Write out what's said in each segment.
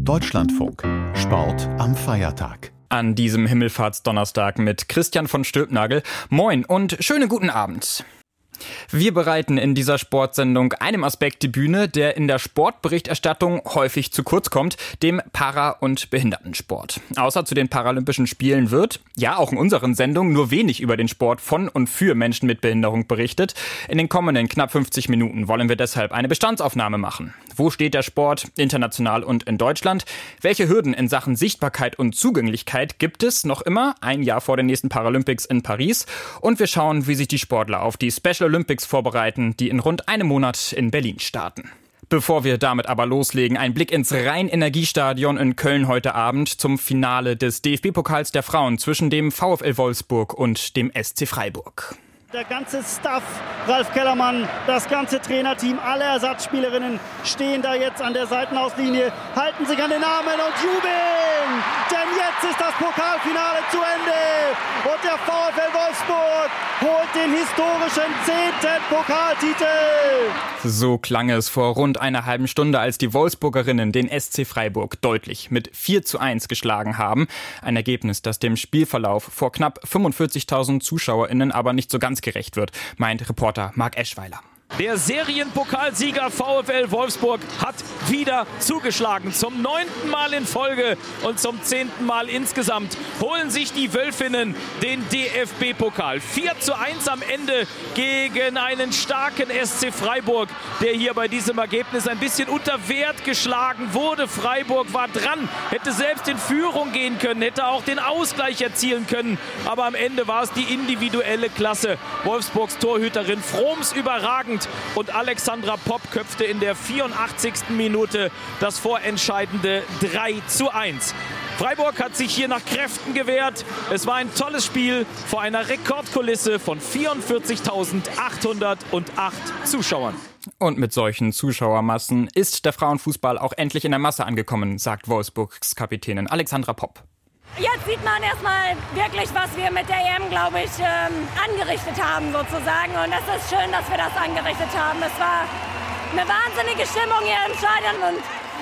Deutschlandfunk. Sport am Feiertag. An diesem Himmelfahrtsdonnerstag mit Christian von Stülpnagel. Moin und schönen guten Abend. Wir bereiten in dieser Sportsendung einem Aspekt die Bühne, der in der Sportberichterstattung häufig zu kurz kommt, dem Para- und Behindertensport. Außer zu den Paralympischen Spielen wird, ja auch in unseren Sendungen, nur wenig über den Sport von und für Menschen mit Behinderung berichtet. In den kommenden knapp 50 Minuten wollen wir deshalb eine Bestandsaufnahme machen. Wo steht der Sport international und in Deutschland? Welche Hürden in Sachen Sichtbarkeit und Zugänglichkeit gibt es noch immer, ein Jahr vor den nächsten Paralympics in Paris? Und wir schauen, wie sich die Sportler auf die Special Olympics vorbereiten, die in rund einem Monat in Berlin starten. Bevor wir damit aber loslegen, ein Blick ins Rhein-Energiestadion in Köln heute Abend zum Finale des DFB-Pokals der Frauen zwischen dem VfL Wolfsburg und dem SC Freiburg. Der ganze Staff, Ralf Kellermann, das ganze Trainerteam, alle Ersatzspielerinnen stehen da jetzt an der Seitenauslinie, halten sich an den Armen und jubeln. Denn jetzt ist das Pokalfinale zu Ende und der VfL Wolfsburg holt den historischen 10. Pokaltitel. So klang es vor rund einer halben Stunde, als die Wolfsburgerinnen den SC Freiburg deutlich mit 4:1 geschlagen haben. Ein Ergebnis, das dem Spielverlauf vor knapp 45.000 ZuschauerInnen aber nicht so ganz gerecht wird, meint Reporter Marc Eschweiler. Der Serienpokalsieger VfL Wolfsburg hat wieder zugeschlagen. Zum 9. Mal in Folge und zum 10. Mal insgesamt holen sich die Wölfinnen den DFB-Pokal. 4:1 am Ende gegen einen starken SC Freiburg, der hier bei diesem Ergebnis ein bisschen unter Wert geschlagen wurde. Freiburg war dran, hätte selbst in Führung gehen können, hätte auch den Ausgleich erzielen können. Aber am Ende war es die individuelle Klasse. Wolfsburgs Torhüterin Froms überragend. Und Alexandra Popp köpfte in der 84. Minute das vorentscheidende 3:1. Freiburg hat sich hier nach Kräften gewehrt. Es war ein tolles Spiel vor einer Rekordkulisse von 44.808 Zuschauern. Und mit solchen Zuschauermassen ist der Frauenfußball auch endlich in der Masse angekommen, sagt Wolfsburgs Kapitänin Alexandra Popp. Jetzt sieht man erstmal wirklich, was wir mit der EM, glaube ich, angerichtet haben sozusagen. Und es ist schön, dass wir das angerichtet haben. Es war eine wahnsinnige Stimmung hier im Stadion und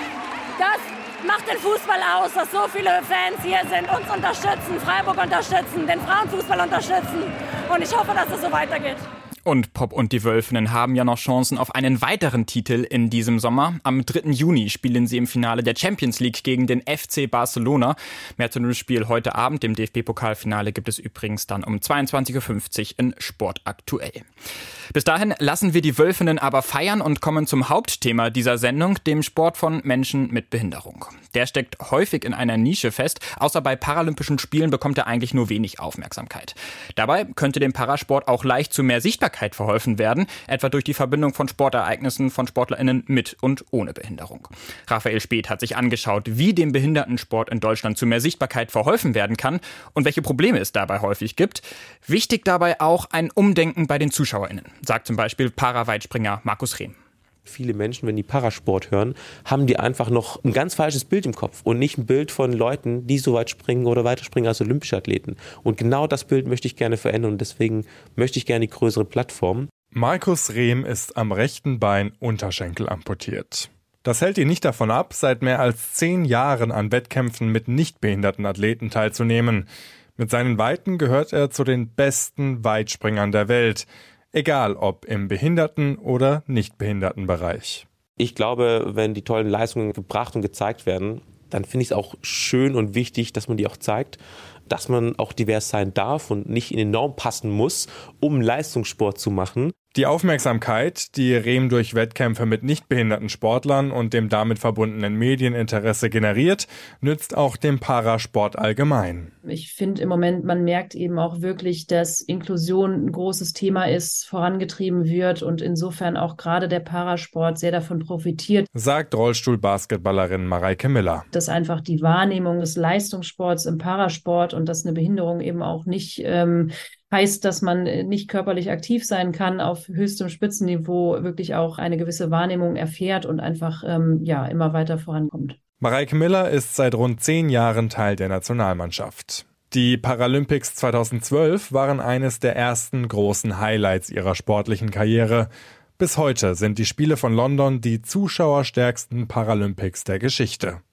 das macht den Fußball aus, dass so viele Fans hier sind, uns unterstützen, Freiburg unterstützen, den Frauenfußball unterstützen. Und ich hoffe, dass es so weitergeht. Und Popp und die Wölfinnen haben ja noch Chancen auf einen weiteren Titel in diesem Sommer. Am 3. Juni spielen sie im Finale der Champions League gegen den FC Barcelona. Mehr zu dem Spiel heute Abend, dem DFB-Pokalfinale, gibt es übrigens dann um 22.50 Uhr in Sport aktuell. Bis dahin lassen wir die Wölfinnen aber feiern und kommen zum Hauptthema dieser Sendung, dem Sport von Menschen mit Behinderung. Der steckt häufig in einer Nische fest, außer bei Paralympischen Spielen bekommt er eigentlich nur wenig Aufmerksamkeit. Dabei könnte dem Parasport auch leicht zu mehr Sichtbarkeit verholfen werden, etwa durch die Verbindung von Sportereignissen von SportlerInnen mit und ohne Behinderung. Raphael Speth hat sich angeschaut, wie dem Behindertensport in Deutschland zu mehr Sichtbarkeit verholfen werden kann und welche Probleme es dabei häufig gibt. Wichtig dabei auch ein Umdenken bei den ZuschauerInnen, sagt zum Beispiel Para-Weitspringer Markus Rehm. Viele Menschen, wenn die Parasport hören, haben die einfach noch ein ganz falsches Bild im Kopf und nicht ein Bild von Leuten, die so weit springen oder weiter springen als olympische Athleten. Und genau das Bild möchte ich gerne verändern und deswegen möchte ich gerne die größere Plattform. Markus Rehm ist am rechten Bein Unterschenkel amputiert. Das hält ihn nicht davon ab, seit mehr als 10 Jahren an Wettkämpfen mit nicht behinderten Athleten teilzunehmen. Mit seinen Weiten gehört er zu den besten Weitspringern der Welt. Egal ob im Behinderten- oder Nichtbehindertenbereich. Ich glaube, wenn die tollen Leistungen gebracht und gezeigt werden, dann finde ich es auch schön und wichtig, dass man die auch zeigt, dass man auch divers sein darf und nicht in den Norm passen muss, um Leistungssport zu machen. Die Aufmerksamkeit, die Rehm durch Wettkämpfe mit nichtbehinderten Sportlern und dem damit verbundenen Medieninteresse generiert, nützt auch dem Parasport allgemein. Ich finde im Moment, man merkt eben auch wirklich, dass Inklusion ein großes Thema ist, vorangetrieben wird und insofern auch gerade der Parasport sehr davon profitiert. Sagt Rollstuhl-Basketballerin Mareike Miller. Dass einfach die Wahrnehmung des Leistungssports im Parasport und dass eine Behinderung eben auch nicht heißt, dass man nicht körperlich aktiv sein kann, auf höchstem Spitzenniveau wirklich auch eine gewisse Wahrnehmung erfährt und einfach immer weiter vorankommt. Mareike Miller ist seit rund 10 Jahren Teil der Nationalmannschaft. Die Paralympics 2012 waren eines der ersten großen Highlights ihrer sportlichen Karriere. Bis heute sind die Spiele von London die zuschauerstärksten Paralympics der Geschichte.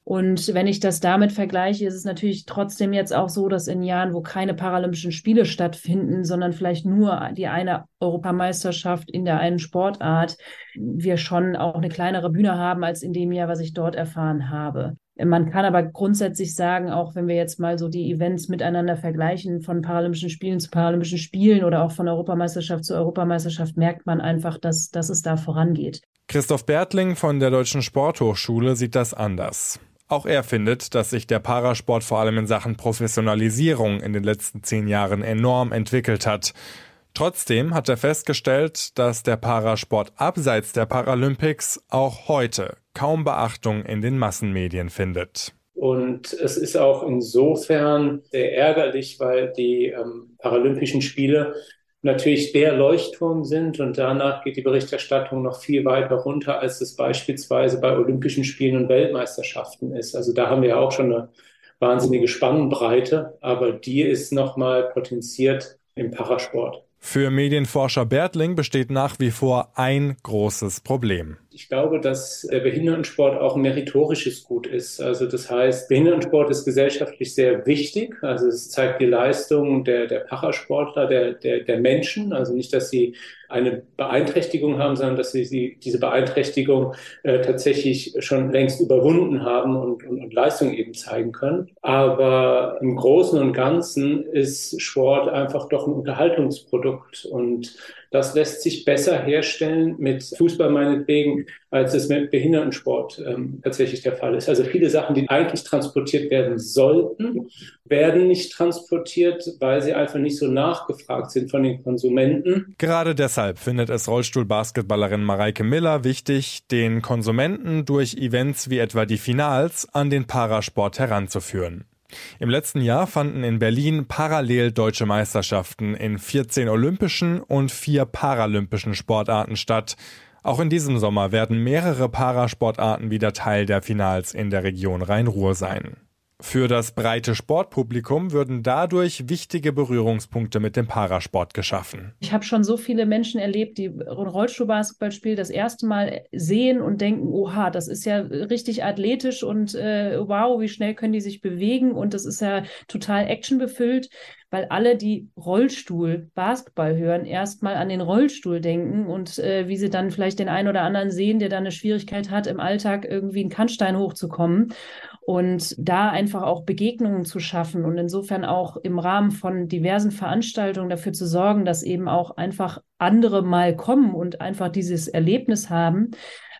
Und wenn ich das damit vergleiche, ist es natürlich trotzdem jetzt auch so, dass in Jahren, wo keine Paralympischen Spiele stattfinden, sondern vielleicht nur die eine Europameisterschaft in der einen Sportart, wir schon auch eine kleinere Bühne haben als in dem Jahr, was ich dort erfahren habe. Man kann aber grundsätzlich sagen, auch wenn wir jetzt mal so die Events miteinander vergleichen, von Paralympischen Spielen zu Paralympischen Spielen oder auch von Europameisterschaft zu Europameisterschaft, merkt man einfach, dass es da vorangeht. Christoph Bertling von der Deutschen Sporthochschule sieht das anders. Auch er findet, dass sich der Parasport vor allem in Sachen Professionalisierung in den letzten 10 Jahren enorm entwickelt hat. Trotzdem hat er festgestellt, dass der Parasport abseits der Paralympics auch heute kaum Beachtung in den Massenmedien findet. Und es ist auch insofern sehr ärgerlich, weil die Paralympischen Spiele natürlich der Leuchtturm sind und danach geht die Berichterstattung noch viel weiter runter, als es beispielsweise bei Olympischen Spielen und Weltmeisterschaften ist. Also da haben wir auch schon eine wahnsinnige Spannbreite, aber die ist nochmal potenziert im Parasport. Für Medienforscher Bertling besteht nach wie vor ein großes Problem. Ich glaube, dass der Behindertensport auch ein meritorisches Gut ist. Also das heißt, Behindertensport ist gesellschaftlich sehr wichtig. Also es zeigt die Leistung der Parasportler, der Menschen. Also nicht, dass sie eine Beeinträchtigung haben, sondern dass sie diese Beeinträchtigung tatsächlich schon längst überwunden haben und Leistung eben zeigen können. Aber im Großen und Ganzen ist Sport einfach doch ein Unterhaltungsprodukt und das lässt sich besser herstellen mit Fußball meinetwegen, als es mit Behindertensport tatsächlich der Fall ist. Also viele Sachen, die eigentlich transportiert werden sollten, werden nicht transportiert, weil sie einfach nicht so nachgefragt sind von den Konsumenten. Gerade deshalb findet es Rollstuhl-Basketballerin Mareike Miller wichtig, den Konsumenten durch Events wie etwa die Finals an den Parasport heranzuführen. Im letzten Jahr fanden in Berlin parallel deutsche Meisterschaften in 14 olympischen und 4 paralympischen Sportarten statt. Auch in diesem Sommer werden mehrere Parasportarten wieder Teil der Finals in der Region Rhein-Ruhr sein. Für das breite Sportpublikum würden dadurch wichtige Berührungspunkte mit dem Parasport geschaffen. Ich habe schon so viele Menschen erlebt, die Rollstuhlbasketballspiel das erste Mal sehen und denken, oha, das ist ja richtig athletisch und wow, wie schnell können die sich bewegen und das ist ja total actionbefüllt, weil alle, die Rollstuhl-Basketball hören, erstmal an den Rollstuhl denken und wie sie dann vielleicht den einen oder anderen sehen, der dann eine Schwierigkeit hat, im Alltag irgendwie einen Kannstein hochzukommen. Und da einfach auch Begegnungen zu schaffen und insofern auch im Rahmen von diversen Veranstaltungen dafür zu sorgen, dass eben auch einfach andere mal kommen und einfach dieses Erlebnis haben,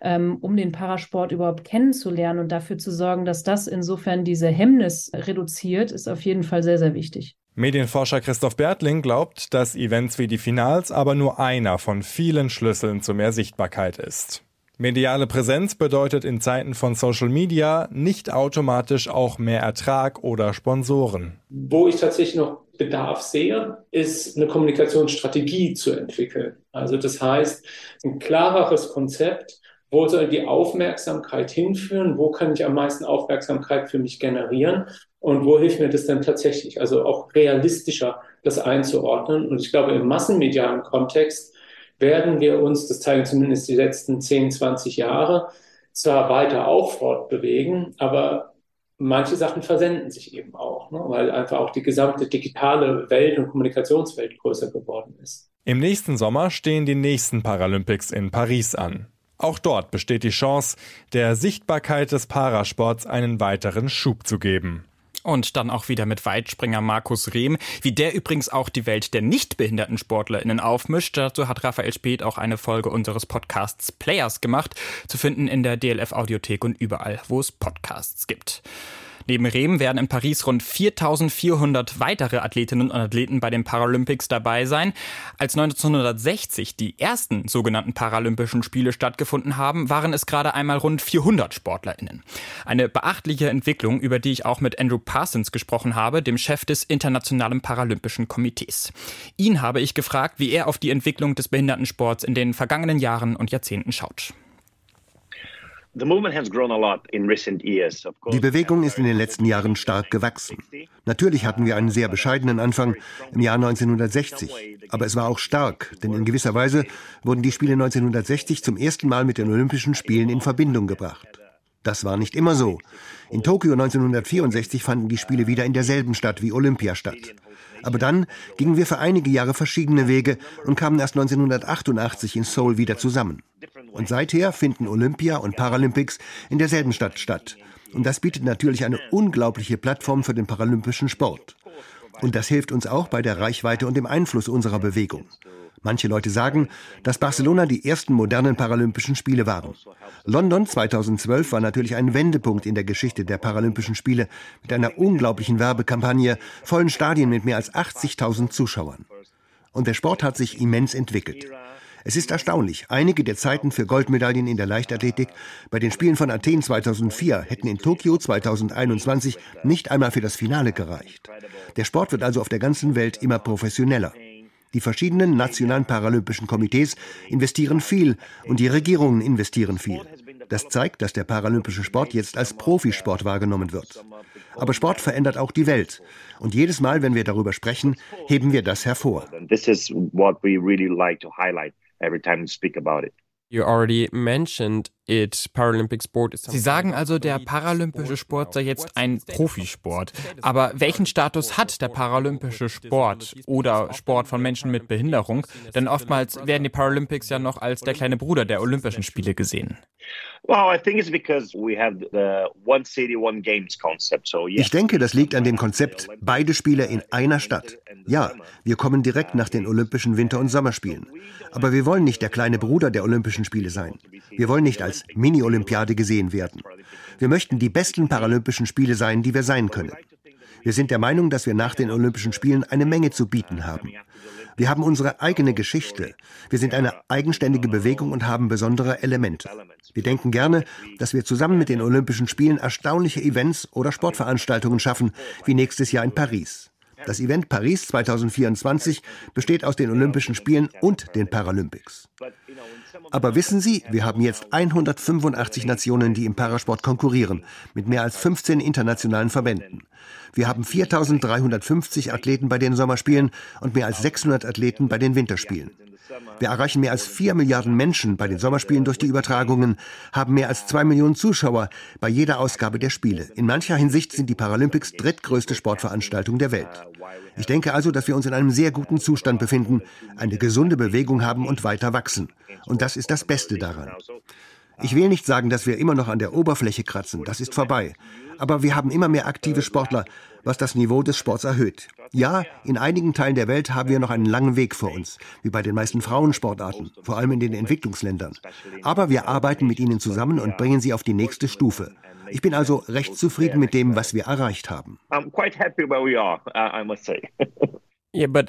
um den Parasport überhaupt kennenzulernen und dafür zu sorgen, dass das insofern diese Hemmnis reduziert, ist auf jeden Fall sehr, sehr wichtig. Medienforscher Christoph Bertling glaubt, dass Events wie die Finals aber nur einer von vielen Schlüsseln zu mehr Sichtbarkeit ist. Mediale Präsenz bedeutet in Zeiten von Social Media nicht automatisch auch mehr Ertrag oder Sponsoren. Wo ich tatsächlich noch Bedarf sehe, ist eine Kommunikationsstrategie zu entwickeln. Also das heißt, ein klareres Konzept, wo soll die Aufmerksamkeit hinführen, wo kann ich am meisten Aufmerksamkeit für mich generieren und wo hilft mir das denn tatsächlich, also auch realistischer das einzuordnen. Und ich glaube, im massenmedialen Kontext werden wir uns, das zeigen zumindest die letzten 10, 20 Jahre, zwar weiter auch fortbewegen, aber manche Sachen versenden sich eben auch, ne, weil einfach auch die gesamte digitale Welt und Kommunikationswelt größer geworden ist. Im nächsten Sommer stehen die nächsten Paralympics in Paris an. Auch dort besteht die Chance, der Sichtbarkeit des Parasports einen weiteren Schub zu geben. Und dann auch wieder mit Weitspringer Markus Rehm, wie der übrigens auch die Welt der nichtbehinderten SportlerInnen aufmischt. Dazu hat Raphael Späth auch eine Folge unseres Podcasts Players gemacht, zu finden in der DLF-Audiothek und überall, wo es Podcasts gibt. Neben Rehm werden in Paris rund 4.400 weitere Athletinnen und Athleten bei den Paralympics dabei sein. Als 1960 die ersten sogenannten Paralympischen Spiele stattgefunden haben, waren es gerade einmal rund 400 SportlerInnen. Eine beachtliche Entwicklung, über die ich auch mit Andrew Parsons gesprochen habe, dem Chef des Internationalen Paralympischen Komitees. Ihn habe ich gefragt, wie er auf die Entwicklung des Behindertensports in den vergangenen Jahren und Jahrzehnten schaut. Die Bewegung ist in den letzten Jahren stark gewachsen. Natürlich hatten wir einen sehr bescheidenen Anfang im Jahr 1960, aber es war auch stark, denn in gewisser Weise wurden die Spiele 1960 zum ersten Mal mit den Olympischen Spielen in Verbindung gebracht. Das war nicht immer so. In Tokio 1964 fanden die Spiele wieder in derselben Stadt wie Olympia statt. Aber dann gingen wir für einige Jahre verschiedene Wege und kamen erst 1988 in Seoul wieder zusammen. Und seither finden Olympia und Paralympics in derselben Stadt statt. Und das bietet natürlich eine unglaubliche Plattform für den paralympischen Sport. Und das hilft uns auch bei der Reichweite und dem Einfluss unserer Bewegung. Manche Leute sagen, dass Barcelona die ersten modernen Paralympischen Spiele waren. London 2012 war natürlich ein Wendepunkt in der Geschichte der Paralympischen Spiele mit einer unglaublichen Werbekampagne, vollen Stadien mit mehr als 80.000 Zuschauern. Und der Sport hat sich immens entwickelt. Es ist erstaunlich, einige der Zeiten für Goldmedaillen in der Leichtathletik bei den Spielen von Athen 2004 hätten in Tokio 2021 nicht einmal für das Finale gereicht. Der Sport wird also auf der ganzen Welt immer professioneller. Die verschiedenen nationalen paralympischen Komitees investieren viel und die Regierungen investieren viel. Das zeigt, dass der paralympische Sport jetzt als Profisport wahrgenommen wird. Aber Sport verändert auch die Welt. Und jedes Mal, wenn wir darüber sprechen, heben wir das hervor. This is what we really like to highlight every time we speak about it. You already mentioned it. Paralympic sport is Sie sagen also, der paralympische Sport sei jetzt ein Profisport. Aber welchen Status hat der paralympische Sport oder Sport von Menschen mit Behinderung? Denn oftmals werden die Paralympics ja noch als der kleine Bruder der Olympischen Spiele gesehen. Ich denke, das liegt an dem Konzept, beide Spiele in einer Stadt. Ja, wir kommen direkt nach den Olympischen Winter- und Sommerspielen. Aber wir wollen nicht der kleine Bruder der Olympischen Spiele sein. Wir wollen nicht als Mini-Olympiade gesehen werden. Wir möchten die besten Paralympischen Spiele sein, die wir sein können. Wir sind der Meinung, dass wir nach den Olympischen Spielen eine Menge zu bieten haben. Wir haben unsere eigene Geschichte. Wir sind eine eigenständige Bewegung und haben besondere Elemente. Wir denken gerne, dass wir zusammen mit den Olympischen Spielen erstaunliche Events oder Sportveranstaltungen schaffen, wie nächstes Jahr in Paris. Das Event Paris 2024 besteht aus den Olympischen Spielen und den Paralympics. Aber wissen Sie, wir haben jetzt 185 Nationen, die im Parasport konkurrieren, mit mehr als 15 internationalen Verbänden. Wir haben 4.350 Athleten bei den Sommerspielen und mehr als 600 Athleten bei den Winterspielen. Wir erreichen mehr als 4 Milliarden Menschen bei den Sommerspielen durch die Übertragungen, haben mehr als 2 Millionen Zuschauer bei jeder Ausgabe der Spiele. In mancher Hinsicht sind die Paralympics drittgrößte Sportveranstaltung der Welt. Ich denke also, dass wir uns in einem sehr guten Zustand befinden, eine gesunde Bewegung haben und weiter wachsen. Und das ist das Beste daran. Ich will nicht sagen, dass wir immer noch an der Oberfläche kratzen, das ist vorbei. Aber wir haben immer mehr aktive Sportler, was das Niveau des Sports erhöht. Ja, in einigen Teilen der Welt haben wir noch einen langen Weg vor uns, wie bei den meisten Frauensportarten, vor allem in den Entwicklungsländern. Aber wir arbeiten mit ihnen zusammen und bringen sie auf die nächste Stufe. Ich bin also recht zufrieden mit dem, was wir erreicht haben. I'm quite happy where we are, I must say. Aber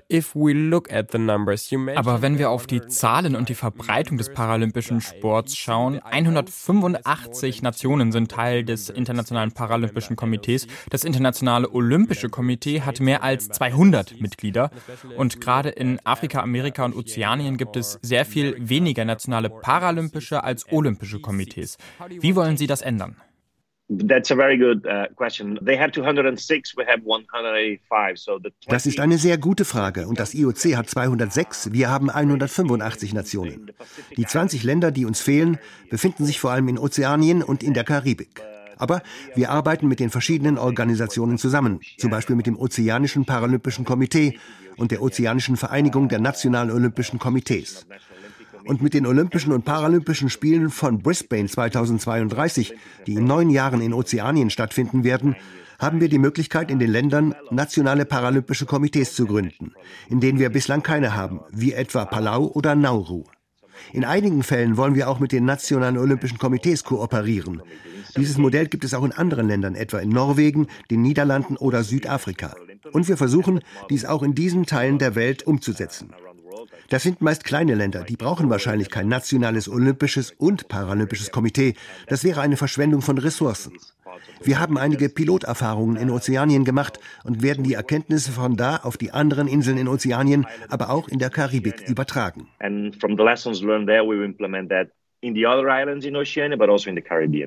wenn wir auf die Zahlen und die Verbreitung des paralympischen Sports schauen, 185 Nationen sind Teil des Internationalen Paralympischen Komitees. Das Internationale Olympische Komitee hat mehr als 200 Mitglieder. Und gerade in Afrika, Amerika und Ozeanien gibt es sehr viel weniger nationale paralympische als olympische Komitees. Wie wollen Sie das ändern? That's a very good question. They have 206, we have 185. Das ist eine sehr gute Frage und das IOC hat 206, wir haben 185 Nationen. Die 20 Länder, die uns fehlen, befinden sich vor allem in Ozeanien und in der Karibik. Aber wir arbeiten mit den verschiedenen Organisationen zusammen, zum Beispiel mit dem Ozeanischen Paralympischen Komitee und der Ozeanischen Vereinigung der Nationalen Olympischen Komitees. Und mit den Olympischen und Paralympischen Spielen von Brisbane 2032, die in 9 Jahren in Ozeanien stattfinden werden, haben wir die Möglichkeit, in den Ländern nationale paralympische Komitees zu gründen, in denen wir bislang keine haben, wie etwa Palau oder Nauru. In einigen Fällen wollen wir auch mit den nationalen Olympischen Komitees kooperieren. Dieses Modell gibt es auch in anderen Ländern, etwa in Norwegen, den Niederlanden oder Südafrika. Und wir versuchen, dies auch in diesen Teilen der Welt umzusetzen. Das sind meist kleine Länder, die brauchen wahrscheinlich kein nationales olympisches und paralympisches Komitee. Das wäre eine Verschwendung von Ressourcen. Wir haben einige Piloterfahrungen in Ozeanien gemacht und werden die Erkenntnisse von da auf die anderen Inseln in Ozeanien, aber auch in der Karibik übertragen. And from the lessons learned there, we will implement that in the other islands in Oceania, but also in the Caribbean.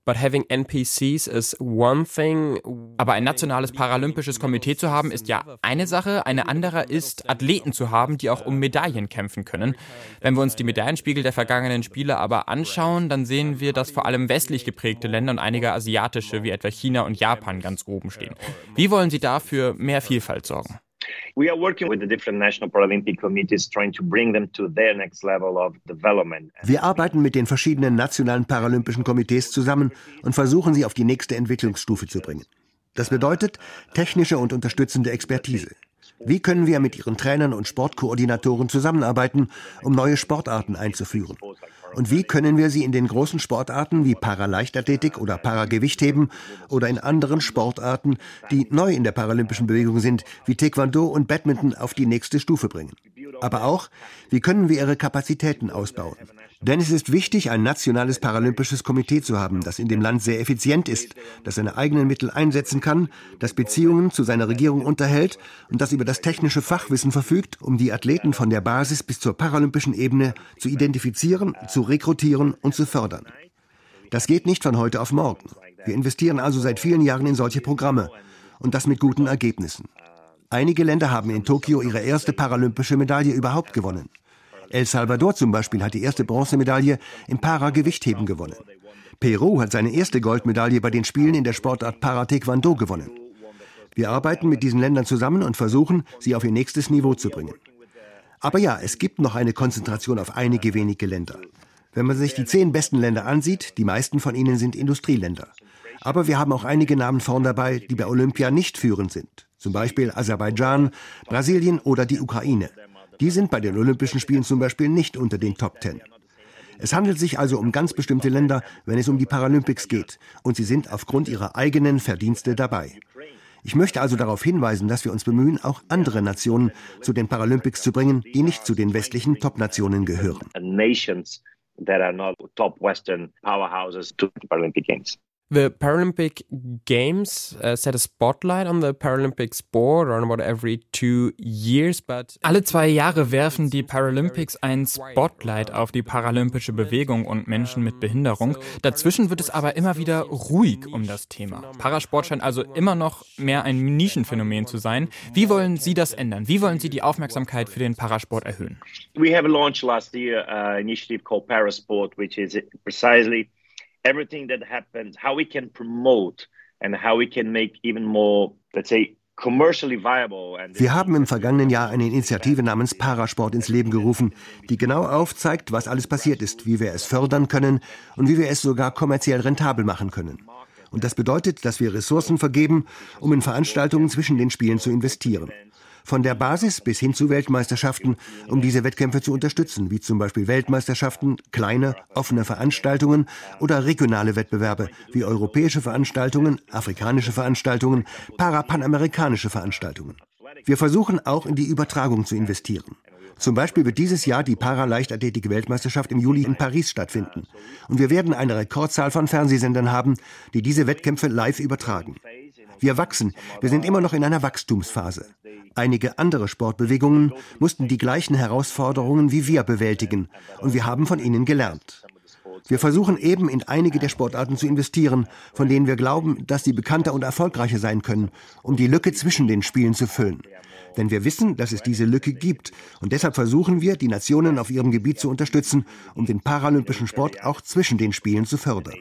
But having NPCs is one thing. Aber ein nationales paralympisches Komitee zu haben, ist ja eine Sache. Eine andere ist, Athleten zu haben, die auch um Medaillen kämpfen können. Wenn wir uns die Medaillenspiegel der vergangenen Spiele aber anschauen, dann sehen wir, dass vor allem westlich geprägte Länder und einige asiatische, wie etwa China und Japan, ganz oben stehen. Wie wollen Sie da für mehr Vielfalt sorgen? We are working with the different national Paralympic committees, trying to bring them to their next level of development. Wir arbeiten mit den verschiedenen nationalen paralympischen Komitees zusammen und versuchen, sie auf die nächste Entwicklungsstufe zu bringen. Das bedeutet technische und unterstützende Expertise. Wie können wir mit ihren Trainern und Sportkoordinatoren zusammenarbeiten, um neue Sportarten einzuführen? Und wie können wir sie in den großen Sportarten wie Paraleichtathletik oder Paragewichtheben oder in anderen Sportarten, die neu in der paralympischen Bewegung sind, wie Taekwondo und Badminton, auf die nächste Stufe bringen? Aber auch, wie können wir ihre Kapazitäten ausbauen? Denn es ist wichtig, ein nationales paralympisches Komitee zu haben, das in dem Land sehr effizient ist, das seine eigenen Mittel einsetzen kann, das Beziehungen zu seiner Regierung unterhält und das über das technische Fachwissen verfügt, um die Athleten von der Basis bis zur paralympischen Ebene zu identifizieren, zu rekrutieren und zu fördern. Das geht nicht von heute auf morgen. Wir investieren also seit vielen Jahren in solche Programme und das mit guten Ergebnissen. Einige Länder haben in Tokio ihre erste paralympische Medaille überhaupt gewonnen. El Salvador zum Beispiel hat die erste Bronzemedaille im Paragewichtheben gewonnen. Peru hat seine erste Goldmedaille bei den Spielen in der Sportart Para-Taekwondo gewonnen. Wir arbeiten mit diesen Ländern zusammen und versuchen, sie auf ihr nächstes Niveau zu bringen. Aber ja, es gibt noch eine Konzentration auf einige wenige Länder. Wenn man sich die 10 besten Länder ansieht, die meisten von ihnen sind Industrieländer. Aber wir haben auch einige Namen vorn dabei, die bei Olympia nicht führend sind. Zum Beispiel Aserbaidschan, Brasilien oder die Ukraine. Die sind bei den Olympischen Spielen zum Beispiel nicht unter den Top 10. Es handelt sich also um ganz bestimmte Länder, wenn es um die Paralympics geht. Und sie sind aufgrund ihrer eigenen Verdienste dabei. Ich möchte also darauf hinweisen, dass wir uns bemühen, auch andere Nationen zu den Paralympics zu bringen, die nicht zu den westlichen Top-Nationen gehören. That are not top Western powerhouses to the Paralympic Games. The Paralympic Games set a spotlight on the Paralympic sport around about every 2 years, but alle 2 Jahre werfen die Paralympics ein Spotlight auf die paralympische Bewegung und Menschen mit Behinderung. Dazwischen wird es aber immer wieder ruhig um das Thema. Parasport scheint also immer noch mehr ein Nischenphänomen zu sein. Wie wollen Sie das ändern? Wie wollen Sie die Aufmerksamkeit für den Parasport erhöhen? We have launched last year an initiative called Parasport, which is precisely everything that happens, how we can promote and how we can make even more, let's say, commercially viable. Wir haben im vergangenen Jahr eine Initiative namens Parasport ins Leben gerufen, die genau aufzeigt, was alles passiert ist, wie wir es fördern können und wie wir es sogar kommerziell rentabel machen können. Und das bedeutet, dass wir Ressourcen vergeben, um in Veranstaltungen zwischen den Spielen zu investieren. Von der Basis bis hin zu Weltmeisterschaften, um diese Wettkämpfe zu unterstützen, wie zum Beispiel Weltmeisterschaften, kleine, offene Veranstaltungen oder regionale Wettbewerbe, wie europäische Veranstaltungen, afrikanische Veranstaltungen, panamerikanische Veranstaltungen. Wir versuchen auch in die Übertragung zu investieren. Zum Beispiel wird dieses Jahr die Paraleichtathletik-Weltmeisterschaft im Juli in Paris stattfinden. Und wir werden eine Rekordzahl von Fernsehsendern haben, die diese Wettkämpfe live übertragen. Wir wachsen, wir sind immer noch in einer Wachstumsphase. Einige andere Sportbewegungen mussten die gleichen Herausforderungen wie wir bewältigen und wir haben von ihnen gelernt. Wir versuchen eben in einige der Sportarten zu investieren, von denen wir glauben, dass sie bekannter und erfolgreicher sein können, um die Lücke zwischen den Spielen zu füllen. Denn wir wissen, dass es diese Lücke gibt und deshalb versuchen wir, die Nationen auf ihrem Gebiet zu unterstützen, um den paralympischen Sport auch zwischen den Spielen zu fördern.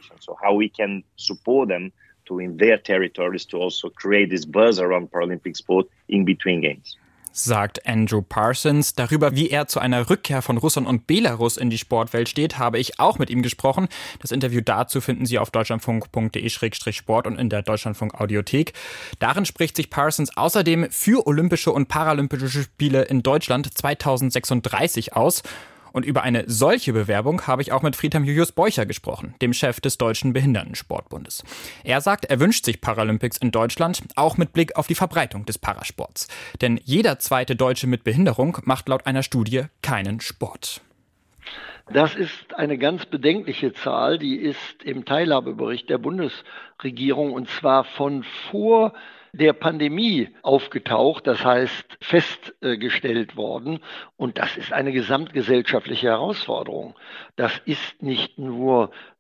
To in their territories to also create this buzz around Paralympic sport in between games. Sagt Andrew Parsons. Darüber, wie er zu einer Rückkehr von Russland und Belarus in die Sportwelt steht, habe ich auch mit ihm gesprochen. Das Interview dazu finden Sie auf deutschlandfunk.de/sport und in der Deutschlandfunk Audiothek. Darin spricht sich Parsons außerdem für Olympische und Paralympische Spiele in Deutschland 2036 aus. Und über eine solche Bewerbung habe ich auch mit Friedhelm Julius Beucher gesprochen, dem Chef des Deutschen Behindertensportbundes. Er sagt, er wünscht sich Paralympics in Deutschland, auch mit Blick auf die Verbreitung des Parasports. Denn jeder zweite Deutsche mit Behinderung macht laut einer Studie keinen Sport. Das ist eine ganz bedenkliche Zahl, die ist im Teilhabebericht der Bundesregierung und zwar von vor der Pandemie aufgetaucht, das heißt festgestellt worden. Und das ist eine gesamtgesellschaftliche Herausforderung. Das ist nicht nur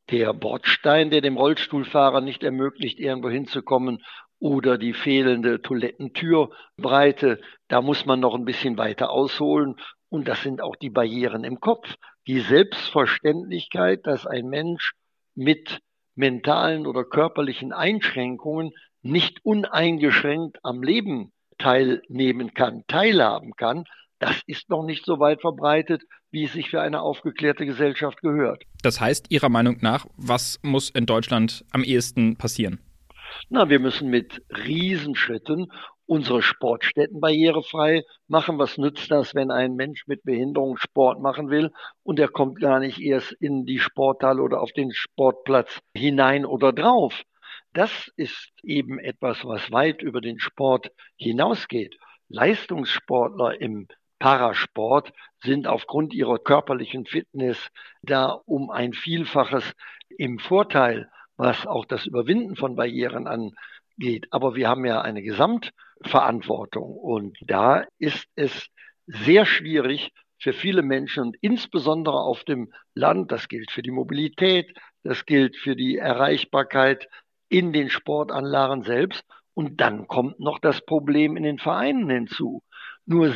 der Bordstein, der dem Rollstuhlfahrer nicht ermöglicht, irgendwo hinzukommen, oder die fehlende Toilettentürbreite. Da muss man noch ein bisschen weiter ausholen. Und das sind auch die Barrieren im Kopf. Die Selbstverständlichkeit, dass ein Mensch mit mentalen oder körperlichen Einschränkungen nicht uneingeschränkt am Leben teilnehmen kann, teilhaben kann, das ist noch nicht so weit verbreitet, wie es sich für eine aufgeklärte Gesellschaft gehört. Das heißt, Ihrer Meinung nach, was muss in Deutschland am ehesten passieren? Wir müssen mit Riesenschritten unsere Sportstätten barrierefrei machen. Was nützt das, wenn ein Mensch mit Behinderung Sport machen will und er kommt gar nicht erst in die Sporthalle oder auf den Sportplatz hinein oder drauf? Das ist eben etwas, was weit über den Sport hinausgeht. Leistungssportler im Parasport sind aufgrund ihrer körperlichen Fitness da um ein Vielfaches im Vorteil, was auch das Überwinden von Barrieren angeht. Aber wir haben ja eine Gesamtverantwortung und da ist es sehr schwierig für viele Menschen und insbesondere auf dem Land, das gilt für die Mobilität, das gilt für die Erreichbarkeit in den Sportanlagen selbst. Und dann kommt noch das Problem in den Vereinen hinzu. Nur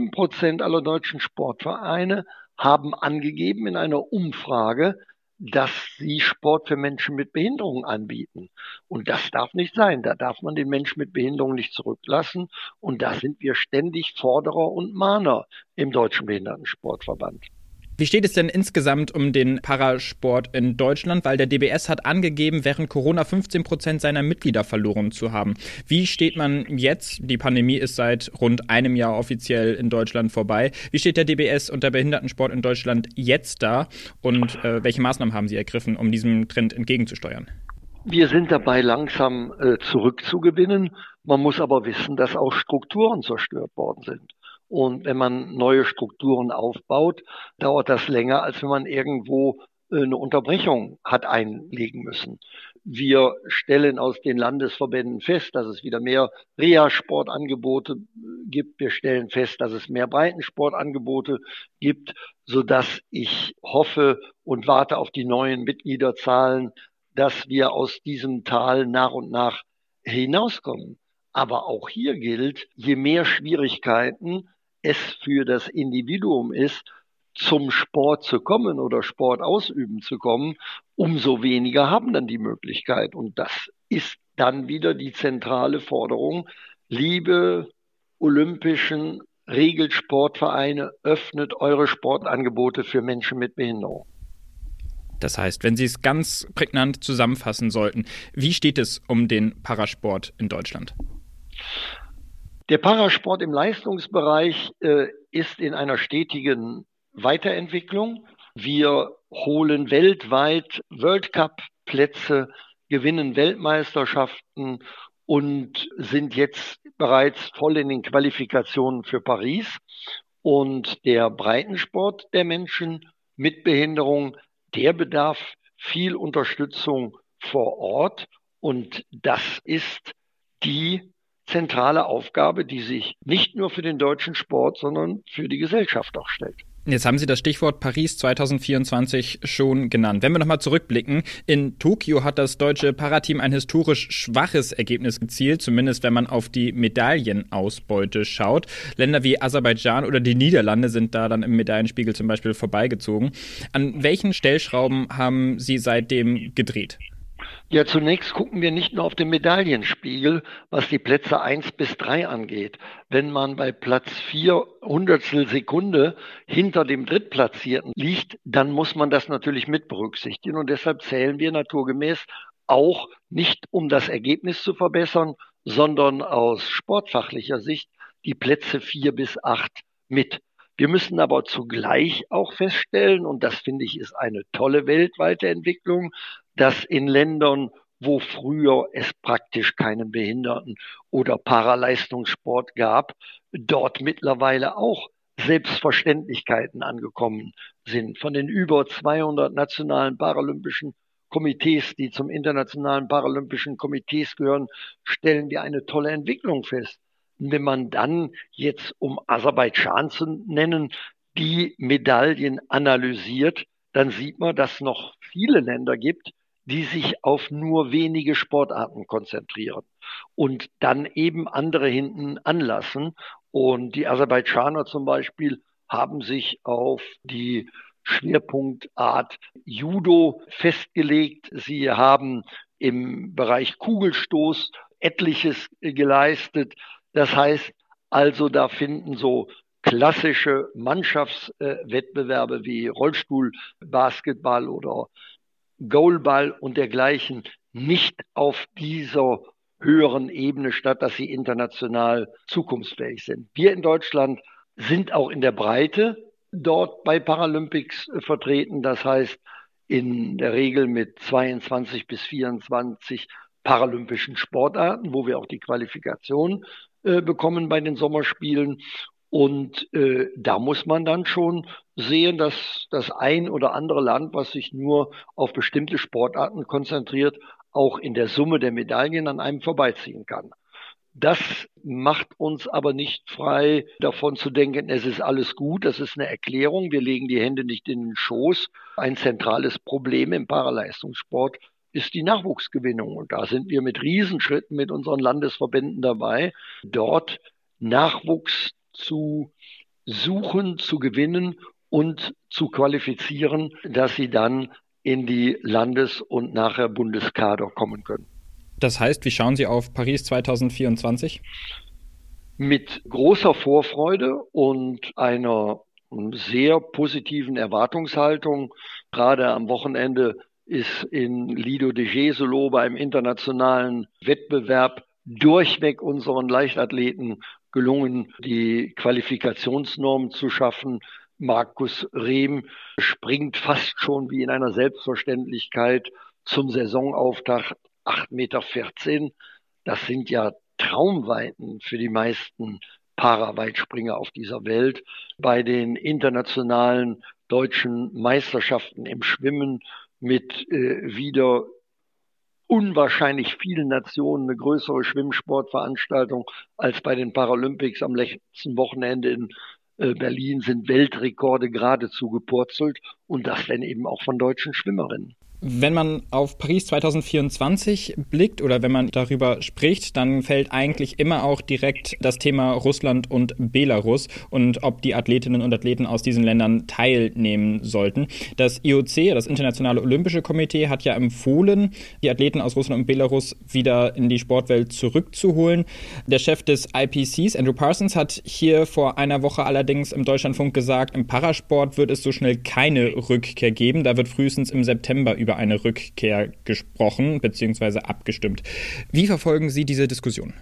7% aller deutschen Sportvereine haben angegeben in einer Umfrage, dass sie Sport für Menschen mit Behinderung anbieten. Und das darf nicht sein. Da darf man den Menschen mit Behinderung nicht zurücklassen. Und da sind wir ständig Forderer und Mahner im Deutschen Behindertensportverband. Wie steht es denn insgesamt um den Parasport in Deutschland? Weil der DBS hat angegeben, während Corona 15% seiner Mitglieder verloren zu haben. Wie steht man jetzt? Die Pandemie ist seit rund einem Jahr offiziell in Deutschland vorbei. Wie steht der DBS und der Behindertensport in Deutschland jetzt da? Und welche Maßnahmen haben Sie ergriffen, um diesem Trend entgegenzusteuern? Wir sind dabei, langsam zurückzugewinnen. Man muss aber wissen, dass auch Strukturen zerstört worden sind. Und wenn man neue Strukturen aufbaut, dauert das länger, als wenn man irgendwo eine Unterbrechung hat einlegen müssen. Wir stellen aus den Landesverbänden fest, dass es wieder mehr Reha-Sportangebote gibt. Wir stellen fest, dass es mehr Breitensportangebote gibt, sodass ich hoffe und warte auf die neuen Mitgliederzahlen, dass wir aus diesem Tal nach und nach hinauskommen. Aber auch hier gilt, je mehr Schwierigkeiten es für das Individuum ist, zum Sport zu kommen oder Sport ausüben zu kommen, umso weniger haben dann die Möglichkeit. Und das ist dann wieder die zentrale Forderung. Liebe olympischen Regelsportvereine, öffnet eure Sportangebote für Menschen mit Behinderung. Das heißt, wenn Sie es ganz prägnant zusammenfassen sollten, wie steht es um den Parasport in Deutschland? Der Parasport im Leistungsbereich ist in einer stetigen Weiterentwicklung. Wir holen weltweit World Cup-Plätze, gewinnen Weltmeisterschaften und sind jetzt bereits voll in den Qualifikationen für Paris. Und der Breitensport der Menschen mit Behinderung, der bedarf viel Unterstützung vor Ort. Und das ist die zentrale Aufgabe, die sich nicht nur für den deutschen Sport, sondern für die Gesellschaft auch stellt. Jetzt haben Sie das Stichwort Paris 2024 schon genannt. Wenn wir nochmal zurückblicken, in Tokio hat das deutsche Parateam ein historisch schwaches Ergebnis gezielt, zumindest wenn man auf die Medaillenausbeute schaut. Länder wie Aserbaidschan oder die Niederlande sind da dann im Medaillenspiegel zum Beispiel vorbeigezogen. An welchen Stellschrauben haben Sie seitdem gedreht? Ja, zunächst gucken wir nicht nur auf den Medaillenspiegel, was die Plätze 1 bis 3 angeht. Wenn man bei Platz 4 Hundertstel Sekunde hinter dem Drittplatzierten liegt, dann muss man das natürlich mit berücksichtigen. Und deshalb zählen wir naturgemäß auch nicht, um das Ergebnis zu verbessern, sondern aus sportfachlicher Sicht die Plätze 4 bis 8 mit. Wir müssen aber zugleich auch feststellen, und das finde ich ist eine tolle weltweite Entwicklung, dass in Ländern, wo früher es praktisch keinen Behinderten- oder Paraleistungssport gab, dort mittlerweile auch Selbstverständlichkeiten angekommen sind. Von den über 200 nationalen paralympischen Komitees, die zum internationalen paralympischen Komitees gehören, stellen wir eine tolle Entwicklung fest. Und wenn man dann jetzt, um Aserbaidschan zu nennen, die Medaillen analysiert, dann sieht man, dass es noch viele Länder gibt, die sich auf nur wenige Sportarten konzentrieren und dann eben andere hinten anlassen. Und die Aserbaidschaner zum Beispiel haben sich auf die Schwerpunktart Judo festgelegt. Sie haben im Bereich Kugelstoß etliches geleistet. Das heißt also, da finden so klassische Mannschaftswettbewerbe wie Rollstuhlbasketball oder Goalball und dergleichen nicht auf dieser höheren Ebene statt, dass sie international zukunftsfähig sind. Wir in Deutschland sind auch in der Breite dort bei Paralympics vertreten. Das heißt, in der Regel mit 22 bis 24 paralympischen Sportarten, wo wir auch die Qualifikation bekommen bei den Sommerspielen. Und da muss man dann schon sehen, dass das ein oder andere Land, was sich nur auf bestimmte Sportarten konzentriert, auch in der Summe der Medaillen an einem vorbeiziehen kann. Das macht uns aber nicht frei, davon zu denken, es ist alles gut, das ist eine Erklärung, wir legen die Hände nicht in den Schoß. Ein zentrales Problem im Paraleistungssport ist die Nachwuchsgewinnung. Und da sind wir mit Riesenschritten mit unseren Landesverbänden dabei, dort Nachwuchs zu suchen, zu gewinnen und zu qualifizieren, dass sie dann in die Landes- und nachher Bundeskader kommen können. Das heißt, wie schauen Sie auf Paris 2024? Mit großer Vorfreude und einer sehr positiven Erwartungshaltung. Gerade am Wochenende ist in Lido de Jesolo bei einem internationalen Wettbewerb durchweg unseren Leichtathleten gelungen, die Qualifikationsnorm zu schaffen. Markus Rehm springt fast schon wie in einer Selbstverständlichkeit zum Saisonauftakt 8,14 Meter. Das sind ja Traumweiten für die meisten Paraweitspringer auf dieser Welt. Bei den internationalen deutschen Meisterschaften im Schwimmen mit wieder unwahrscheinlich vielen Nationen eine größere Schwimmsportveranstaltung als bei den Paralympics am letzten Wochenende in Berlin sind Weltrekorde geradezu gepurzelt und das dann eben auch von deutschen Schwimmerinnen. Wenn man auf Paris 2024 blickt oder wenn man darüber spricht, dann fällt eigentlich immer auch direkt das Thema Russland und Belarus und ob die Athletinnen und Athleten aus diesen Ländern teilnehmen sollten. Das IOC, das Internationale Olympische Komitee, hat ja empfohlen, die Athleten aus Russland und Belarus wieder in die Sportwelt zurückzuholen. Der Chef des IPCs, Andrew Parsons, hat hier vor einer Woche allerdings im Deutschlandfunk gesagt, im Parasport wird es so schnell keine Rückkehr geben. Da wird frühestens im September über eine Rückkehr gesprochen bzw. abgestimmt. Wie verfolgen Sie diese Diskussion?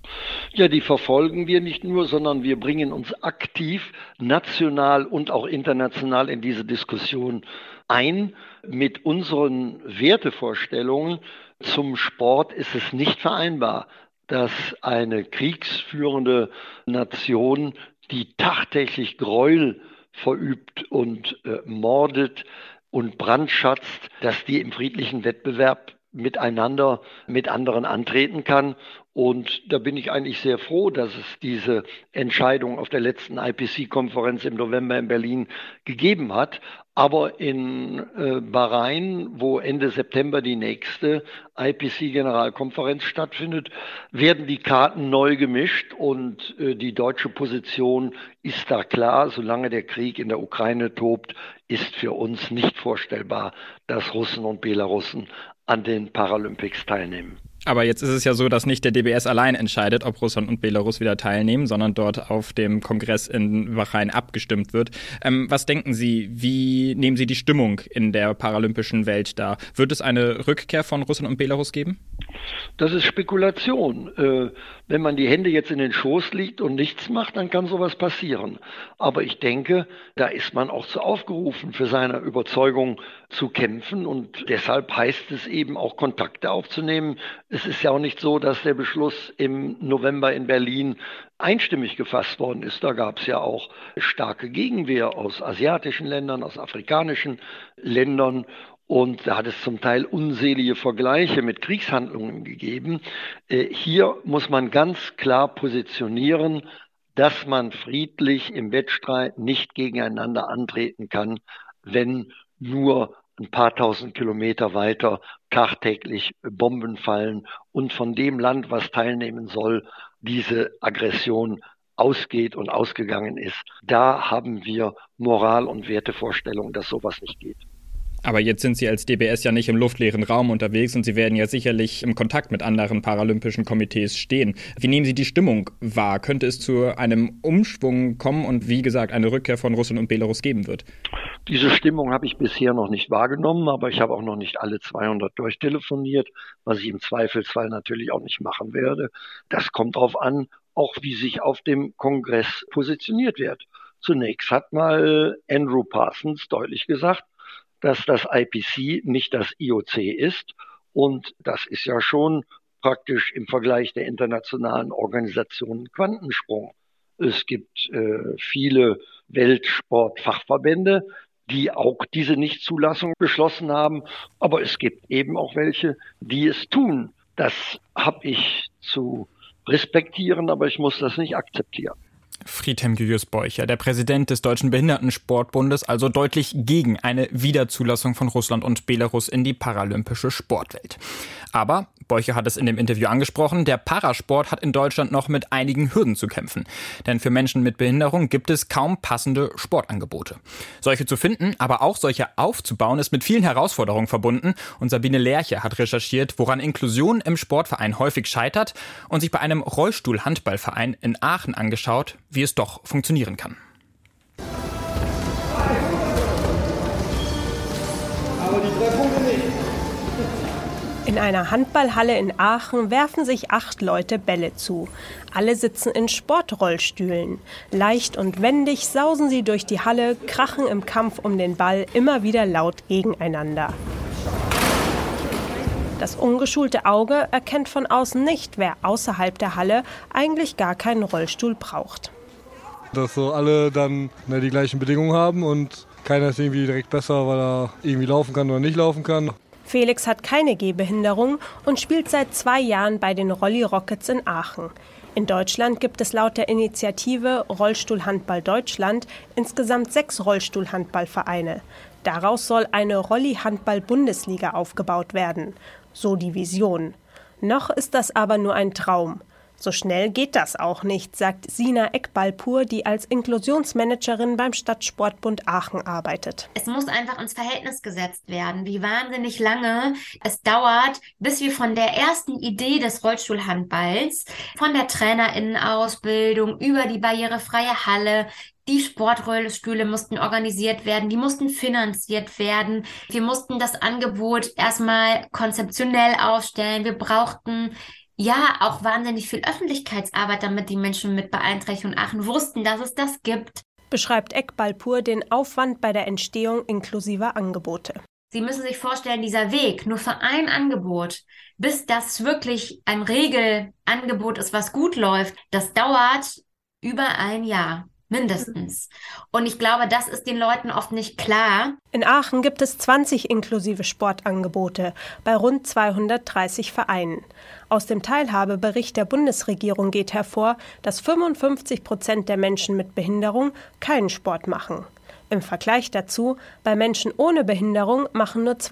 Ja, die verfolgen wir nicht nur, sondern wir bringen uns aktiv national und auch international in diese Diskussion ein. Mit unseren Wertevorstellungen zum Sport ist es nicht vereinbar, dass eine kriegsführende Nation, die tagtäglich Gräuel verübt und mordet, und brandschatzt, dass die im friedlichen Wettbewerb miteinander mit anderen antreten kann. Und da bin ich eigentlich sehr froh, dass es diese Entscheidung auf der letzten IPC-Konferenz im November in Berlin gegeben hat. Aber in Bahrain, wo Ende September die nächste IPC-Generalkonferenz stattfindet, werden die Karten neu gemischt und die deutsche Position ist da klar. Solange der Krieg in der Ukraine tobt, ist für uns nicht vorstellbar, dass Russen und Belarussen an den Paralympics teilnehmen. Aber jetzt ist es ja so, dass nicht der DBS allein entscheidet, ob Russland und Belarus wieder teilnehmen, sondern dort auf dem Kongress in Bahrain abgestimmt wird. Was denken Sie, wie nehmen Sie die Stimmung in der paralympischen Welt da? Wird es eine Rückkehr von Russland und Belarus geben? Das ist Spekulation. Wenn man die Hände jetzt in den Schoß legt und nichts macht, dann kann sowas passieren. Aber ich denke, da ist man auch zu aufgerufen, für seine Überzeugung zu kämpfen. Und deshalb heißt es eben auch, Kontakte aufzunehmen. Es ist ja auch nicht so, dass der Beschluss im November in Berlin einstimmig gefasst worden ist. Da gab es ja auch starke Gegenwehr aus asiatischen Ländern, aus afrikanischen Ländern. Und da hat es zum Teil unselige Vergleiche mit Kriegshandlungen gegeben. Hier muss man ganz klar positionieren, dass man friedlich im Wettstreit nicht gegeneinander antreten kann, wenn nur ein paar tausend Kilometer weiter tagtäglich Bomben fallen und von dem Land, was teilnehmen soll, diese Aggression ausgeht und ausgegangen ist. Da haben wir Moral- und Wertevorstellungen, dass sowas nicht geht. Aber jetzt sind Sie als DBS ja nicht im luftleeren Raum unterwegs und Sie werden ja sicherlich im Kontakt mit anderen paralympischen Komitees stehen. Wie nehmen Sie die Stimmung wahr? Könnte es zu einem Umschwung kommen und wie gesagt eine Rückkehr von Russland und Belarus geben wird? Diese Stimmung habe ich bisher noch nicht wahrgenommen, aber ich habe auch noch nicht alle 200 durchtelefoniert, was ich im Zweifelsfall natürlich auch nicht machen werde. Das kommt darauf an, auch wie sich auf dem Kongress positioniert wird. Zunächst hat mal Andrew Parsons deutlich gesagt, dass das IPC nicht das IOC ist. Und das ist ja schon praktisch im Vergleich der internationalen Organisationen Quantensprung. Es gibt viele Weltsportfachverbände, die auch diese Nichtzulassung beschlossen haben. Aber es gibt eben auch welche, die es tun. Das habe ich zu respektieren, aber ich muss das nicht akzeptieren. Friedhelm Julius-Beucher, der Präsident des Deutschen Behindertensportbundes, also deutlich gegen eine Wiederzulassung von Russland und Belarus in die paralympische Sportwelt. Aber, Beucher hat es in dem Interview angesprochen, der Parasport hat in Deutschland noch mit einigen Hürden zu kämpfen. Denn für Menschen mit Behinderung gibt es kaum passende Sportangebote. Solche zu finden, aber auch solche aufzubauen, ist mit vielen Herausforderungen verbunden. Und Sabine Lerche hat recherchiert, woran Inklusion im Sportverein häufig scheitert und sich bei einem Rollstuhl-Handballverein in Aachen angeschaut, wie es doch funktionieren kann. Aber die 3 Punkte nicht. In einer Handballhalle in Aachen werfen sich 8 Leute Bälle zu. Alle sitzen in Sportrollstühlen. Leicht und wendig sausen sie durch die Halle, krachen im Kampf um den Ball immer wieder laut gegeneinander. Das ungeschulte Auge erkennt von außen nicht, wer außerhalb der Halle eigentlich gar keinen Rollstuhl braucht. Dass so alle dann die gleichen Bedingungen haben und keiner ist irgendwie direkt besser, weil er irgendwie laufen kann oder nicht laufen kann. Felix hat keine Gehbehinderung und spielt seit 2 Jahren bei den Rolli Rockets in Aachen. In Deutschland gibt es laut der Initiative Rollstuhlhandball Deutschland insgesamt 6 Rollstuhlhandballvereine. Daraus soll eine Rolli-Handball-Bundesliga aufgebaut werden. So die Vision. Noch ist das aber nur ein Traum. So schnell geht das auch nicht, sagt Sina Ekbalpur, die als Inklusionsmanagerin beim Stadtsportbund Aachen arbeitet. Es muss einfach ins Verhältnis gesetzt werden, wie wahnsinnig lange es dauert, bis wir von der ersten Idee des Rollstuhlhandballs, von der TrainerInnenausbildung über die barrierefreie Halle, die Sportrollstühle mussten organisiert werden, die mussten finanziert werden. Wir mussten das Angebot erstmal konzeptionell aufstellen. Wir brauchten auch wahnsinnig viel Öffentlichkeitsarbeit, damit die Menschen mit Beeinträchtigung Aachen wussten, dass es das gibt. Beschreibt Ekbalpur den Aufwand bei der Entstehung inklusiver Angebote. Sie müssen sich vorstellen, dieser Weg nur für ein Angebot, bis das wirklich ein Regelangebot ist, was gut läuft, das dauert über 1 Jahr. Mindestens. Und ich glaube, das ist den Leuten oft nicht klar. In Aachen gibt es 20 inklusive Sportangebote bei rund 230 Vereinen. Aus dem Teilhabebericht der Bundesregierung geht hervor, dass 55% der Menschen mit Behinderung keinen Sport machen. Im Vergleich dazu, bei Menschen ohne Behinderung machen nur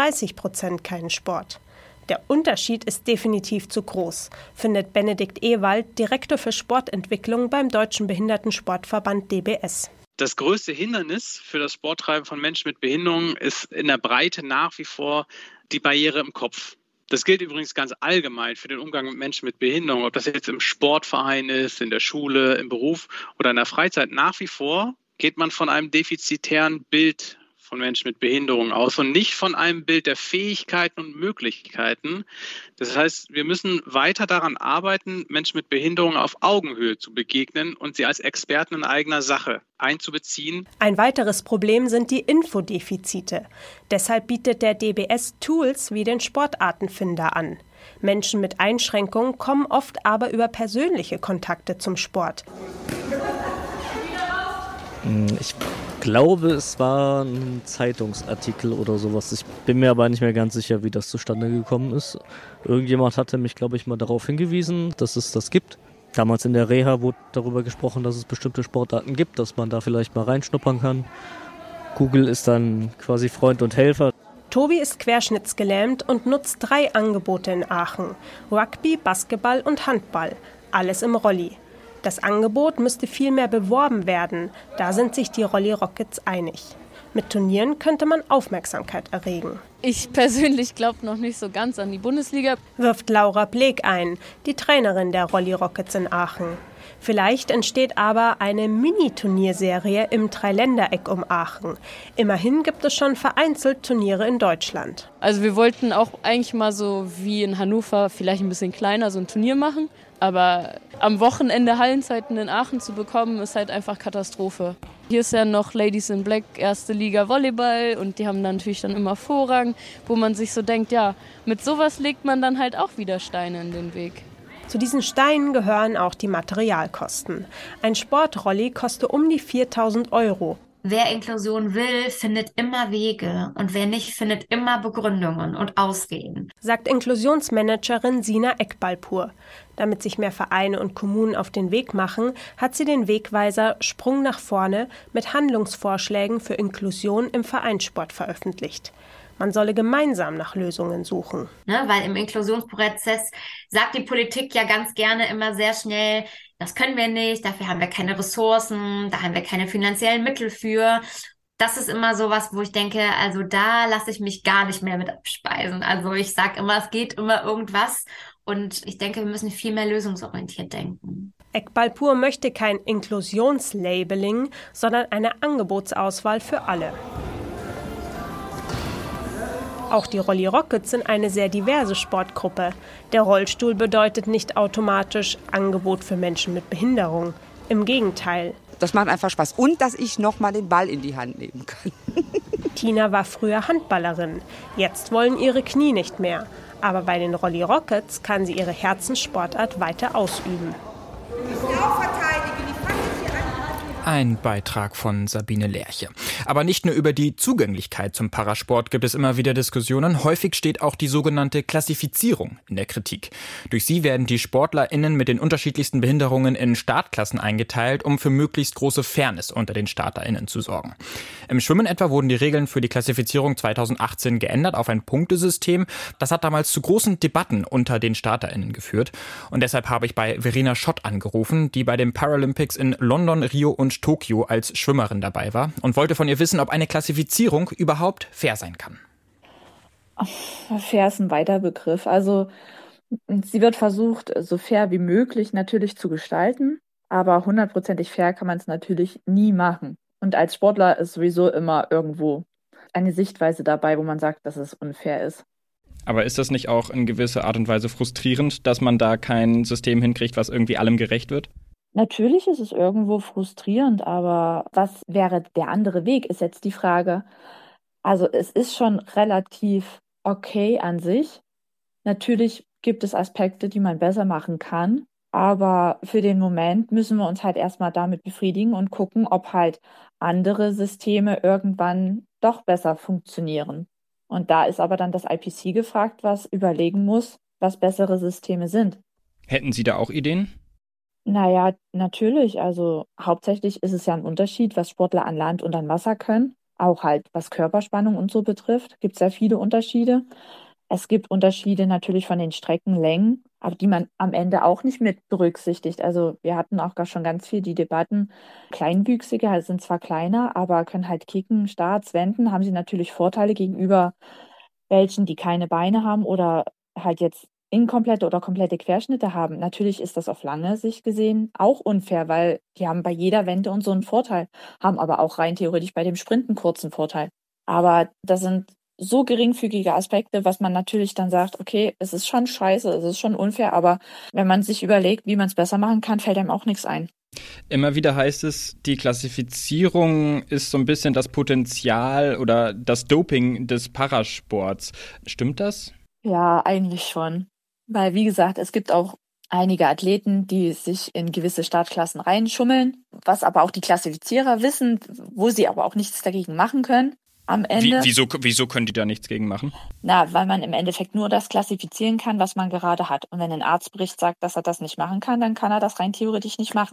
32% keinen Sport. Der Unterschied ist definitiv zu groß, findet Benedikt Ewald, Direktor für Sportentwicklung beim Deutschen Behindertensportverband DBS. Das größte Hindernis für das Sporttreiben von Menschen mit Behinderung ist in der Breite nach wie vor die Barriere im Kopf. Das gilt übrigens ganz allgemein für den Umgang mit Menschen mit Behinderung, ob das jetzt im Sportverein ist, in der Schule, im Beruf oder in der Freizeit. Nach wie vor geht man von einem defizitären Bild von Menschen mit Behinderung aus und nicht von einem Bild der Fähigkeiten und Möglichkeiten. Das heißt, wir müssen weiter daran arbeiten, Menschen mit Behinderung auf Augenhöhe zu begegnen und sie als Experten in eigener Sache einzubeziehen. Ein weiteres Problem sind die Infodefizite. Deshalb bietet der DBS Tools wie den Sportartenfinder an. Menschen mit Einschränkungen kommen oft aber über persönliche Kontakte zum Sport. Ich glaube, es war ein Zeitungsartikel oder sowas. Ich bin mir aber nicht mehr ganz sicher, wie das zustande gekommen ist. Irgendjemand hatte mich, glaube ich, mal darauf hingewiesen, dass es das gibt. Damals in der Reha wurde darüber gesprochen, dass es bestimmte Sportarten gibt, dass man da vielleicht mal reinschnuppern kann. Google ist dann quasi Freund und Helfer. Tobi ist querschnittsgelähmt und nutzt 3 Angebote in Aachen. Rugby, Basketball und Handball. Alles im Rolli. Das Angebot müsste viel mehr beworben werden. Da sind sich die Rolli Rockets einig. Mit Turnieren könnte man Aufmerksamkeit erregen. Ich persönlich glaube noch nicht so ganz an die Bundesliga, wirft Laura Bleek ein, die Trainerin der Rolli Rockets in Aachen. Vielleicht entsteht aber eine Mini-Turnierserie im Dreiländereck um Aachen. Immerhin gibt es schon vereinzelt Turniere in Deutschland. Also wir wollten auch eigentlich mal so wie in Hannover vielleicht ein bisschen kleiner so ein Turnier machen. Aber am Wochenende Hallenzeiten in Aachen zu bekommen, ist halt einfach Katastrophe. Hier ist ja noch Ladies in Black, erste Liga Volleyball und die haben dann natürlich dann immer Vorrang, wo man sich so denkt, ja, mit sowas legt man dann halt auch wieder Steine in den Weg. Zu diesen Steinen gehören auch die Materialkosten. Ein Sportrolli kostet um die 4.000 €. Wer Inklusion will, findet immer Wege und wer nicht, findet immer Begründungen und Ausreden, sagt Inklusionsmanagerin Sina Ekbalpur. Damit sich mehr Vereine und Kommunen auf den Weg machen, hat sie den Wegweiser Sprung nach vorne mit Handlungsvorschlägen für Inklusion im Vereinssport veröffentlicht. Man solle gemeinsam nach Lösungen suchen. Weil im Inklusionsprozess sagt die Politik ja ganz gerne immer sehr schnell, das können wir nicht, dafür haben wir keine Ressourcen, da haben wir keine finanziellen Mittel für. Das ist immer sowas, wo ich denke, also da lasse ich mich gar nicht mehr mit abspeisen. Also ich sage immer, es geht immer irgendwas und ich denke, wir müssen viel mehr lösungsorientiert denken. Ekbalpur möchte kein Inklusionslabeling, sondern eine Angebotsauswahl für alle. Auch die Rolli Rockets sind eine sehr diverse Sportgruppe. Der Rollstuhl bedeutet nicht automatisch Angebot für Menschen mit Behinderung. Im Gegenteil. Das macht einfach Spaß. Und dass ich noch mal den Ball in die Hand nehmen kann. Tina war früher Handballerin. Jetzt wollen ihre Knie nicht mehr. Aber bei den Rolli Rockets kann sie ihre Herzenssportart weiter ausüben. Ein Beitrag von Sabine Lerche. Aber nicht nur über die Zugänglichkeit zum Parasport gibt es immer wieder Diskussionen. Häufig steht auch die sogenannte Klassifizierung in der Kritik. Durch sie werden die SportlerInnen mit den unterschiedlichsten Behinderungen in Startklassen eingeteilt, um für möglichst große Fairness unter den StarterInnen zu sorgen. Im Schwimmen etwa wurden die Regeln für die Klassifizierung 2018 geändert auf ein Punktesystem. Das hat damals zu großen Debatten unter den StarterInnen geführt. Und deshalb habe ich bei Verena Schott angerufen, die bei den Paralympics in London, Rio und Tokio als Schwimmerin dabei war und wollte von ihr wissen, ob eine Klassifizierung überhaupt fair sein kann. Fair ist ein weiter Begriff. Also sie wird versucht, so fair wie möglich natürlich zu gestalten, aber 100%ig fair kann man es natürlich nie machen. Und als Sportler ist sowieso immer irgendwo eine Sichtweise dabei, wo man sagt, dass es unfair ist. Aber ist das nicht auch in gewisser Art und Weise frustrierend, dass man da kein System hinkriegt, was irgendwie allem gerecht wird? Natürlich ist es irgendwo frustrierend, aber was wäre der andere Weg, ist jetzt die Frage. Also es ist schon relativ okay an sich. Natürlich gibt es Aspekte, die man besser machen kann, aber für den Moment müssen wir uns halt erstmal damit befriedigen und gucken, ob halt andere Systeme irgendwann doch besser funktionieren. Und da ist aber dann das IPC gefragt, was überlegen muss, was bessere Systeme sind. Hätten Sie da auch Ideen? Naja, natürlich. Also hauptsächlich ist es ja ein Unterschied, was Sportler an Land und an Wasser können. Auch halt, was Körperspannung und so betrifft, gibt es ja viele Unterschiede. Es gibt Unterschiede natürlich von den Streckenlängen, aber die man am Ende auch nicht mit berücksichtigt. Also wir hatten auch gar schon ganz viel die Debatten. Kleinwüchsige sind zwar kleiner, aber können halt kicken, Starts, wenden, haben sie natürlich Vorteile gegenüber welchen, die keine Beine haben oder halt jetzt inkomplette oder komplette Querschnitte haben. Natürlich ist das auf lange Sicht gesehen auch unfair, weil die haben bei jeder Wende und so einen Vorteil, haben aber auch rein theoretisch bei dem Sprint einen kurzen Vorteil. Aber das sind so geringfügige Aspekte, was man natürlich dann sagt, okay, es ist schon scheiße, es ist schon unfair, aber wenn man sich überlegt, wie man es besser machen kann, fällt einem auch nichts ein. Immer wieder heißt es, die Klassifizierung ist so ein bisschen das Potenzial oder das Doping des Parasports. Stimmt das? Ja, eigentlich schon. Weil, wie gesagt, es gibt auch einige Athleten, die sich in gewisse Startklassen reinschummeln, was aber auch die Klassifizierer wissen, wo sie aber auch nichts dagegen machen können am Ende. Wieso können die da nichts gegen machen? Weil man im Endeffekt nur das klassifizieren kann, was man gerade hat. Und wenn ein Arztbericht sagt, dass er das nicht machen kann, dann kann er das rein theoretisch nicht machen.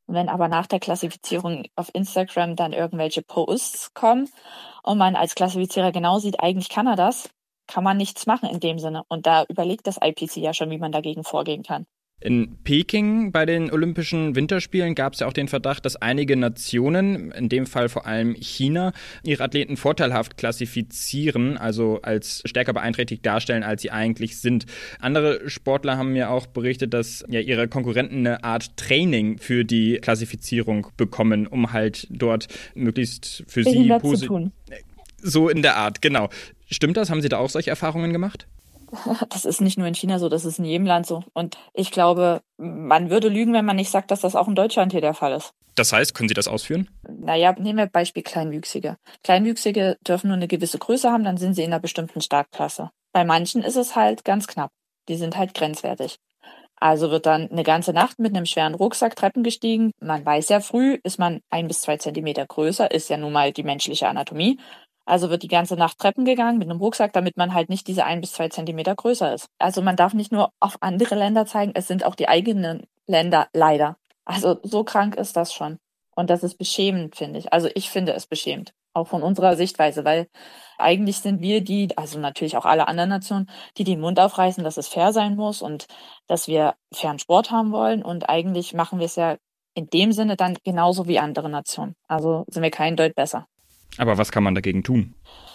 Wenn aber nach der Klassifizierung auf Instagram dann irgendwelche Posts kommen und man als Klassifizierer genau sieht, eigentlich kann er das, kann man nichts machen in dem Sinne. Und da überlegt das IPC ja schon, wie man dagegen vorgehen kann. In Peking bei den Olympischen Winterspielen gab es ja auch den Verdacht, dass einige Nationen, in dem Fall vor allem China, ihre Athleten vorteilhaft klassifizieren, also als stärker beeinträchtigt darstellen, als sie eigentlich sind. Andere Sportler haben mir auch berichtet, dass ja ihre Konkurrenten eine Art Training für die Klassifizierung bekommen, um halt dort möglichst für sie positiv. So in der Art, genau. Stimmt das? Haben Sie da auch solche Erfahrungen gemacht? Das ist nicht nur in China so, das ist in jedem Land so. Und ich glaube, man würde lügen, wenn man nicht sagt, dass das auch in Deutschland hier der Fall ist. Das heißt, können Sie das ausführen? Naja, nehmen wir Beispiel Kleinwüchsige. Kleinwüchsige dürfen nur eine gewisse Größe haben, dann sind sie in einer bestimmten Startklasse. Bei manchen ist es halt ganz knapp. Die sind halt grenzwertig. Also wird dann eine ganze Nacht mit einem schweren Rucksack Treppen gestiegen. Man weiß ja, früh ist man 1 bis 2 Zentimeter größer, ist ja nun mal die menschliche Anatomie. Also wird die ganze Nacht Treppen gegangen mit einem Rucksack, damit man halt nicht diese 1 bis 2 Zentimeter größer ist. Also man darf nicht nur auf andere Länder zeigen, es sind auch die eigenen Länder leider. Also so krank ist das schon. Und das ist beschämend, finde ich. Also ich finde es beschämend, auch von unserer Sichtweise, weil eigentlich sind wir die, also natürlich auch alle anderen Nationen, die den Mund aufreißen, dass es fair sein muss und dass wir fairen Sport haben wollen. Und eigentlich machen wir es ja in dem Sinne dann genauso wie andere Nationen. Also sind wir kein Deut besser. Aber was kann man dagegen tun?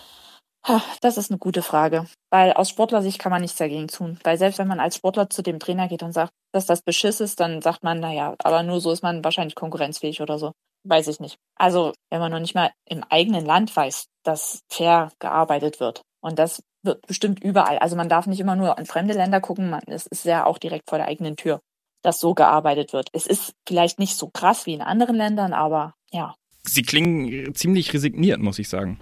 Das ist eine gute Frage, weil aus Sportlersicht kann man nichts dagegen tun. Weil selbst wenn man als Sportler zu dem Trainer geht und sagt, dass das Beschiss ist, dann sagt man, naja, aber nur so ist man wahrscheinlich konkurrenzfähig oder so. Weiß ich nicht. Also wenn man noch nicht mal im eigenen Land weiß, dass fair gearbeitet wird. Und das wird bestimmt überall. Also man darf nicht immer nur an fremde Länder gucken, es ist ja auch direkt vor der eigenen Tür, dass so gearbeitet wird. Es ist vielleicht nicht so krass wie in anderen Ländern, aber ja. Sie klingen ziemlich resigniert, muss ich sagen.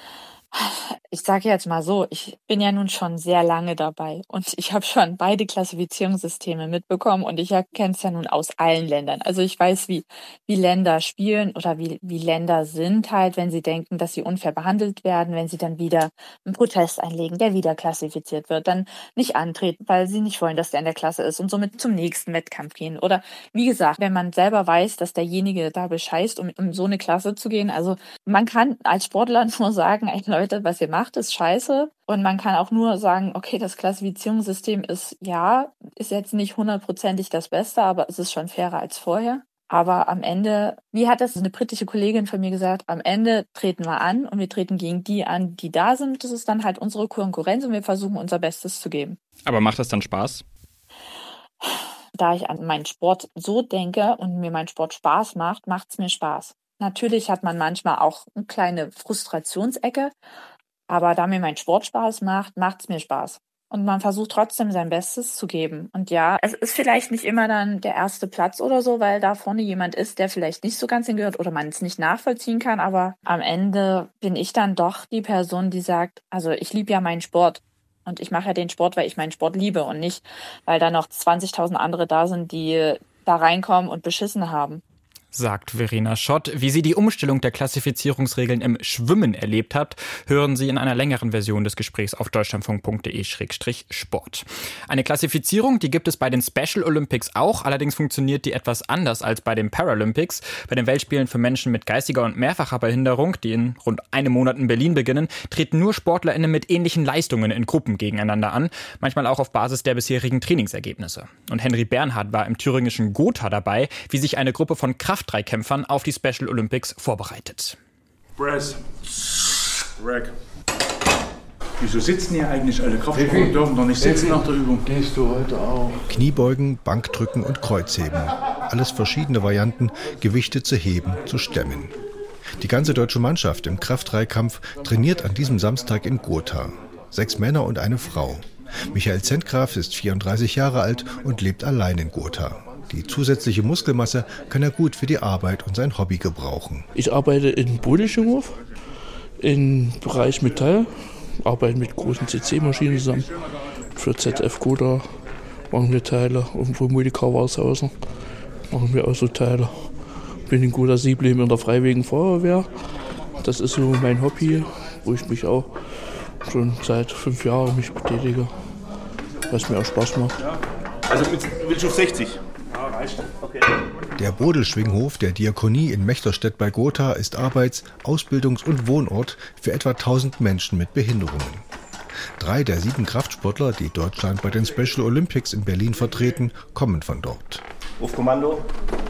Ich sage jetzt mal so, ich bin ja nun schon sehr lange dabei und ich habe schon beide Klassifizierungssysteme mitbekommen und ich kenne es ja nun aus allen Ländern. Also ich weiß, wie Länder spielen oder wie Länder sind halt, wenn sie denken, dass sie unfair behandelt werden, wenn sie dann wieder einen Protest einlegen, der wieder klassifiziert wird, dann nicht antreten, weil sie nicht wollen, dass der in der Klasse ist und somit zum nächsten Wettkampf gehen. Oder wie gesagt, wenn man selber weiß, dass derjenige da bescheißt, um so eine Klasse zu gehen. Also man kann als Sportler nur sagen, ey Leute, was ihr macht, ist scheiße. Und man kann auch nur sagen, okay, das Klassifizierungssystem ist jetzt nicht 100%ig das Beste, aber es ist schon fairer als vorher. Aber am Ende, wie hat das eine britische Kollegin von mir gesagt, am Ende treten wir an und wir treten gegen die an, die da sind. Das ist dann halt unsere Konkurrenz und wir versuchen unser Bestes zu geben. Aber macht das dann Spaß? Da ich an meinen Sport so denke und mir mein Sport Spaß macht, macht es mir Spaß. Natürlich hat man manchmal auch eine kleine Frustrationsecke, aber da mir mein Sport Spaß macht, macht es mir Spaß. Und man versucht trotzdem sein Bestes zu geben. Und ja, es ist vielleicht nicht immer dann der erste Platz oder so, weil da vorne jemand ist, der vielleicht nicht so ganz hingehört oder man es nicht nachvollziehen kann. Aber am Ende bin ich dann doch die Person, die sagt, also ich liebe ja meinen Sport. Und ich mache ja den Sport, weil ich meinen Sport liebe und nicht, weil da noch 20.000 andere da sind, die da reinkommen und beschissen haben. Sagt Verena Schott. Wie sie die Umstellung der Klassifizierungsregeln im Schwimmen erlebt hat, hören Sie in einer längeren Version des Gesprächs auf deutschlandfunk.de/sport. Eine Klassifizierung, die gibt es bei den Special Olympics auch, allerdings funktioniert die etwas anders als bei den Paralympics. Bei den Weltspielen für Menschen mit geistiger und mehrfacher Behinderung, die in rund einem Monat in Berlin beginnen, treten nur SportlerInnen mit ähnlichen Leistungen in Gruppen gegeneinander an, manchmal auch auf Basis der bisherigen Trainingsergebnisse. Und Henry Bernhard war im thüringischen Gotha dabei, wie sich eine Gruppe von Kraftdreikämpfern auf die Special Olympics vorbereitet. Press. Rack. Wieso sitzen hier eigentlich alle? Kraftsportler dürfen doch nicht sitzen nach der Übung. Gehst du heute auch? Kniebeugen, Bankdrücken und Kreuzheben. Alles verschiedene Varianten, Gewichte zu heben, zu stemmen. Die ganze deutsche Mannschaft im Kraftdreikampf trainiert an diesem Samstag in Gotha. 6 Männer und eine Frau. Michael Zentgraf ist 34 Jahre alt und lebt allein in Gotha. Die zusätzliche Muskelmasse kann er gut für die Arbeit und sein Hobby gebrauchen. Ich arbeite in Bodelschinghof, im Bereich Metall, arbeite mit großen CC-Maschinen zusammen. Für ZF Gotha machen wir Teile und für Multicar Warshausen machen wir auch so Teile. Bin in Gotha Siebleben in der Freiwilligen Feuerwehr. Das ist so mein Hobby, wo ich mich auch schon seit 5 Jahren mich betätige, was mir auch Spaß macht. Also willst du auf 60? Der Bodelschwinghof der Diakonie in Mechterstedt bei Gotha ist Arbeits-, Ausbildungs- und Wohnort für etwa 1000 Menschen mit Behinderungen. 3 der 7 Kraftsportler, die Deutschland bei den Special Olympics in Berlin vertreten, kommen von dort. Auf Kommando.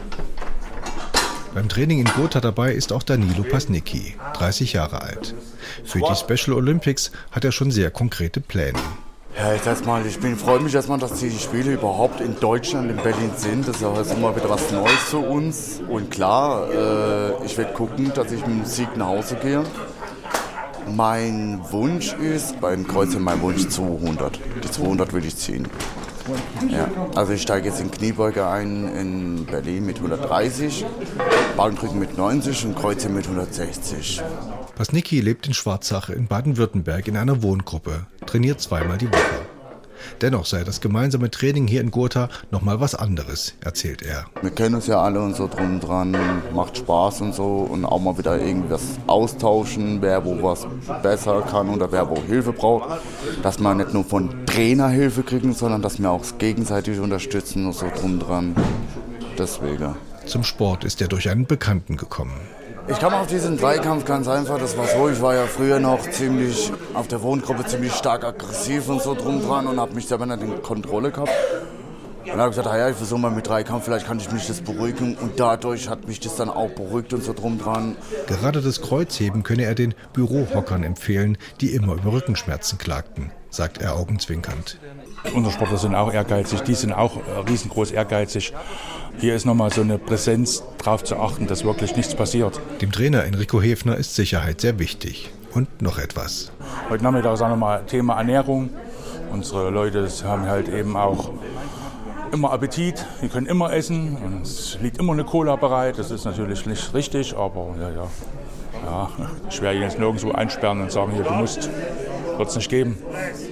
Beim Training in Gotha dabei ist auch Danilo Pasnicki, 30 Jahre alt. Für die Special Olympics hat er schon sehr konkrete Pläne. Ja, ich sag's mal, freue mich erstmal, dass die Spiele überhaupt in Deutschland, in Berlin sind. Das ist auch jetzt immer wieder was Neues für uns. Und klar, ich werde gucken, dass ich mit dem Sieg nach Hause gehe. Mein Wunsch ist, beim Kreuzheben mein Wunsch 200. Die 200 will ich ziehen. Ja, also ich steige jetzt in Kniebeuge ein in Berlin mit 130, Bankdrücken mit 90 und Kreuzheben mit 160. Pasnicki lebt in Schwarzach in Baden-Württemberg in einer Wohngruppe, trainiert 2-mal die Woche. Dennoch sei das gemeinsame Training hier in Gotha nochmal was anderes, erzählt er. Wir kennen uns ja alle und so drum dran, macht Spaß und so und auch mal wieder irgendwas austauschen, wer wo was besser kann oder wer wo Hilfe braucht. Dass man nicht nur von Trainer Hilfe kriegen, sondern dass wir auch gegenseitig unterstützen und so drum dran. Deswegen. Zum Sport ist er durch einen Bekannten gekommen. Ich kam auf diesen Dreikampf ganz einfach, das war so, ich war ja früher noch auf der Wohngruppe ziemlich stark aggressiv und so drum dran und habe mich selber nicht in Kontrolle gehabt. Und dann habe ich gesagt, ja, ich versuche mal mit Dreikampf, vielleicht kann ich mich das beruhigen und dadurch hat mich das dann auch beruhigt und so drum dran. Gerade das Kreuzheben könne er den Bürohockern empfehlen, die immer über Rückenschmerzen klagten, sagt er augenzwinkernd. Unsere Sportler sind auch ehrgeizig, die sind auch riesengroß ehrgeizig. Hier ist nochmal so eine Präsenz, darauf zu achten, dass wirklich nichts passiert. Dem Trainer Enrico Häfner ist Sicherheit sehr wichtig. Und noch etwas. Heute Nachmittag sagen wir mal Thema Ernährung. Unsere Leute haben halt eben auch immer Appetit, die können immer essen und es liegt immer eine Cola bereit. Das ist natürlich nicht richtig, aber ja, ich werde ihn jetzt nirgendwo einsperren und sagen, hier, du musst, wird es nicht geben.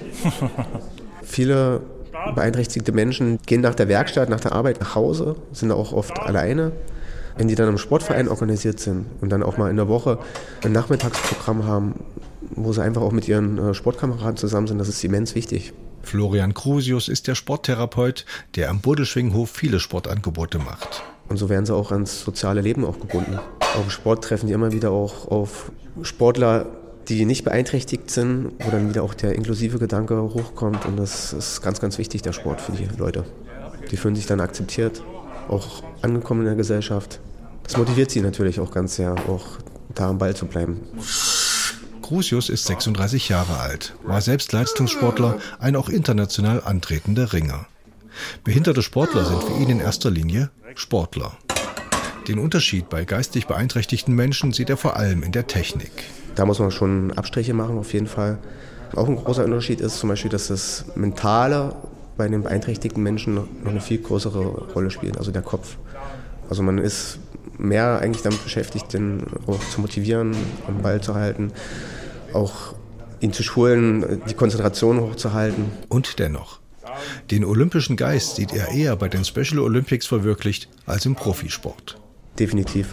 Viele beeinträchtigte Menschen gehen nach der Werkstatt, nach der Arbeit nach Hause, sind auch oft alleine. Wenn die dann im Sportverein organisiert sind und dann auch mal in der Woche ein Nachmittagsprogramm haben, wo sie einfach auch mit ihren Sportkameraden zusammen sind, das ist immens wichtig. Florian Krusius ist der Sporttherapeut, der am Bodelschwinghof viele Sportangebote macht. Und so werden sie auch ans soziale Leben auch gebunden. Auf dem Sport treffen die immer wieder auch auf Sportler, die nicht beeinträchtigt sind, wo dann wieder auch der inklusive Gedanke hochkommt. Und das ist ganz, ganz wichtig, der Sport für die Leute. Die fühlen sich dann akzeptiert, auch angekommen in der Gesellschaft. Das motiviert sie natürlich auch ganz sehr, auch da am Ball zu bleiben. Krusius ist 36 Jahre alt, war selbst Leistungssportler, ein auch international antretender Ringer. Behinderte Sportler sind für ihn in erster Linie Sportler. Den Unterschied bei geistig beeinträchtigten Menschen sieht er vor allem in der Technik. Da muss man schon Abstriche machen, auf jeden Fall. Auch ein großer Unterschied ist zum Beispiel, dass das Mentale bei den beeinträchtigten Menschen noch eine viel größere Rolle spielt, also der Kopf. Also man ist mehr eigentlich damit beschäftigt, den auch zu motivieren, am Ball zu halten, auch ihn zu schulen, die Konzentration hochzuhalten. Und dennoch, den olympischen Geist sieht er eher bei den Special Olympics verwirklicht als im Profisport. Definitiv.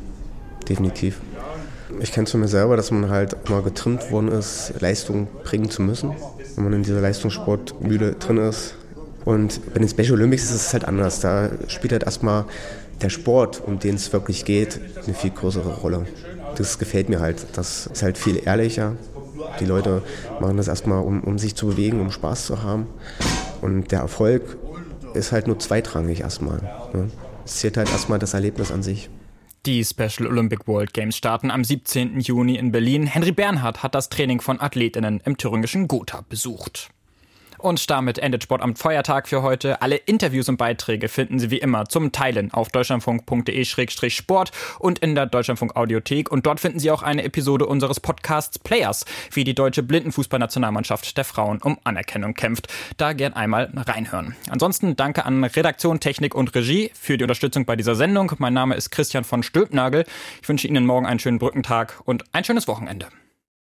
Ich kenne es von mir selber, dass man halt mal getrimmt worden ist, Leistung bringen zu müssen, wenn man in dieser Leistungssportmühle drin ist. Und bei den Special Olympics ist es halt anders. Da spielt halt erstmal der Sport, um den es wirklich geht, eine viel größere Rolle. Das gefällt mir halt. Das ist halt viel ehrlicher. Die Leute machen das erstmal, um sich zu bewegen, um Spaß zu haben. Und der Erfolg ist halt nur zweitrangig erstmal. Es zählt halt erstmal das Erlebnis an sich. Die Special Olympic World Games starten am 17. Juni in Berlin. Henry Bernhard hat das Training von Athletinnen im thüringischen Gotha besucht. Und damit endet Sport am Feiertag für heute. Alle Interviews und Beiträge finden Sie wie immer zum Teilen auf deutschlandfunk.de/sport und in der Deutschlandfunk Audiothek. Und dort finden Sie auch eine Episode unseres Podcasts Players, wie die deutsche Blindenfußballnationalmannschaft der Frauen um Anerkennung kämpft. Da gern einmal reinhören. Ansonsten danke an Redaktion, Technik und Regie für die Unterstützung bei dieser Sendung. Mein Name ist Christian von Stülpnagel. Ich wünsche Ihnen morgen einen schönen Brückentag und ein schönes Wochenende.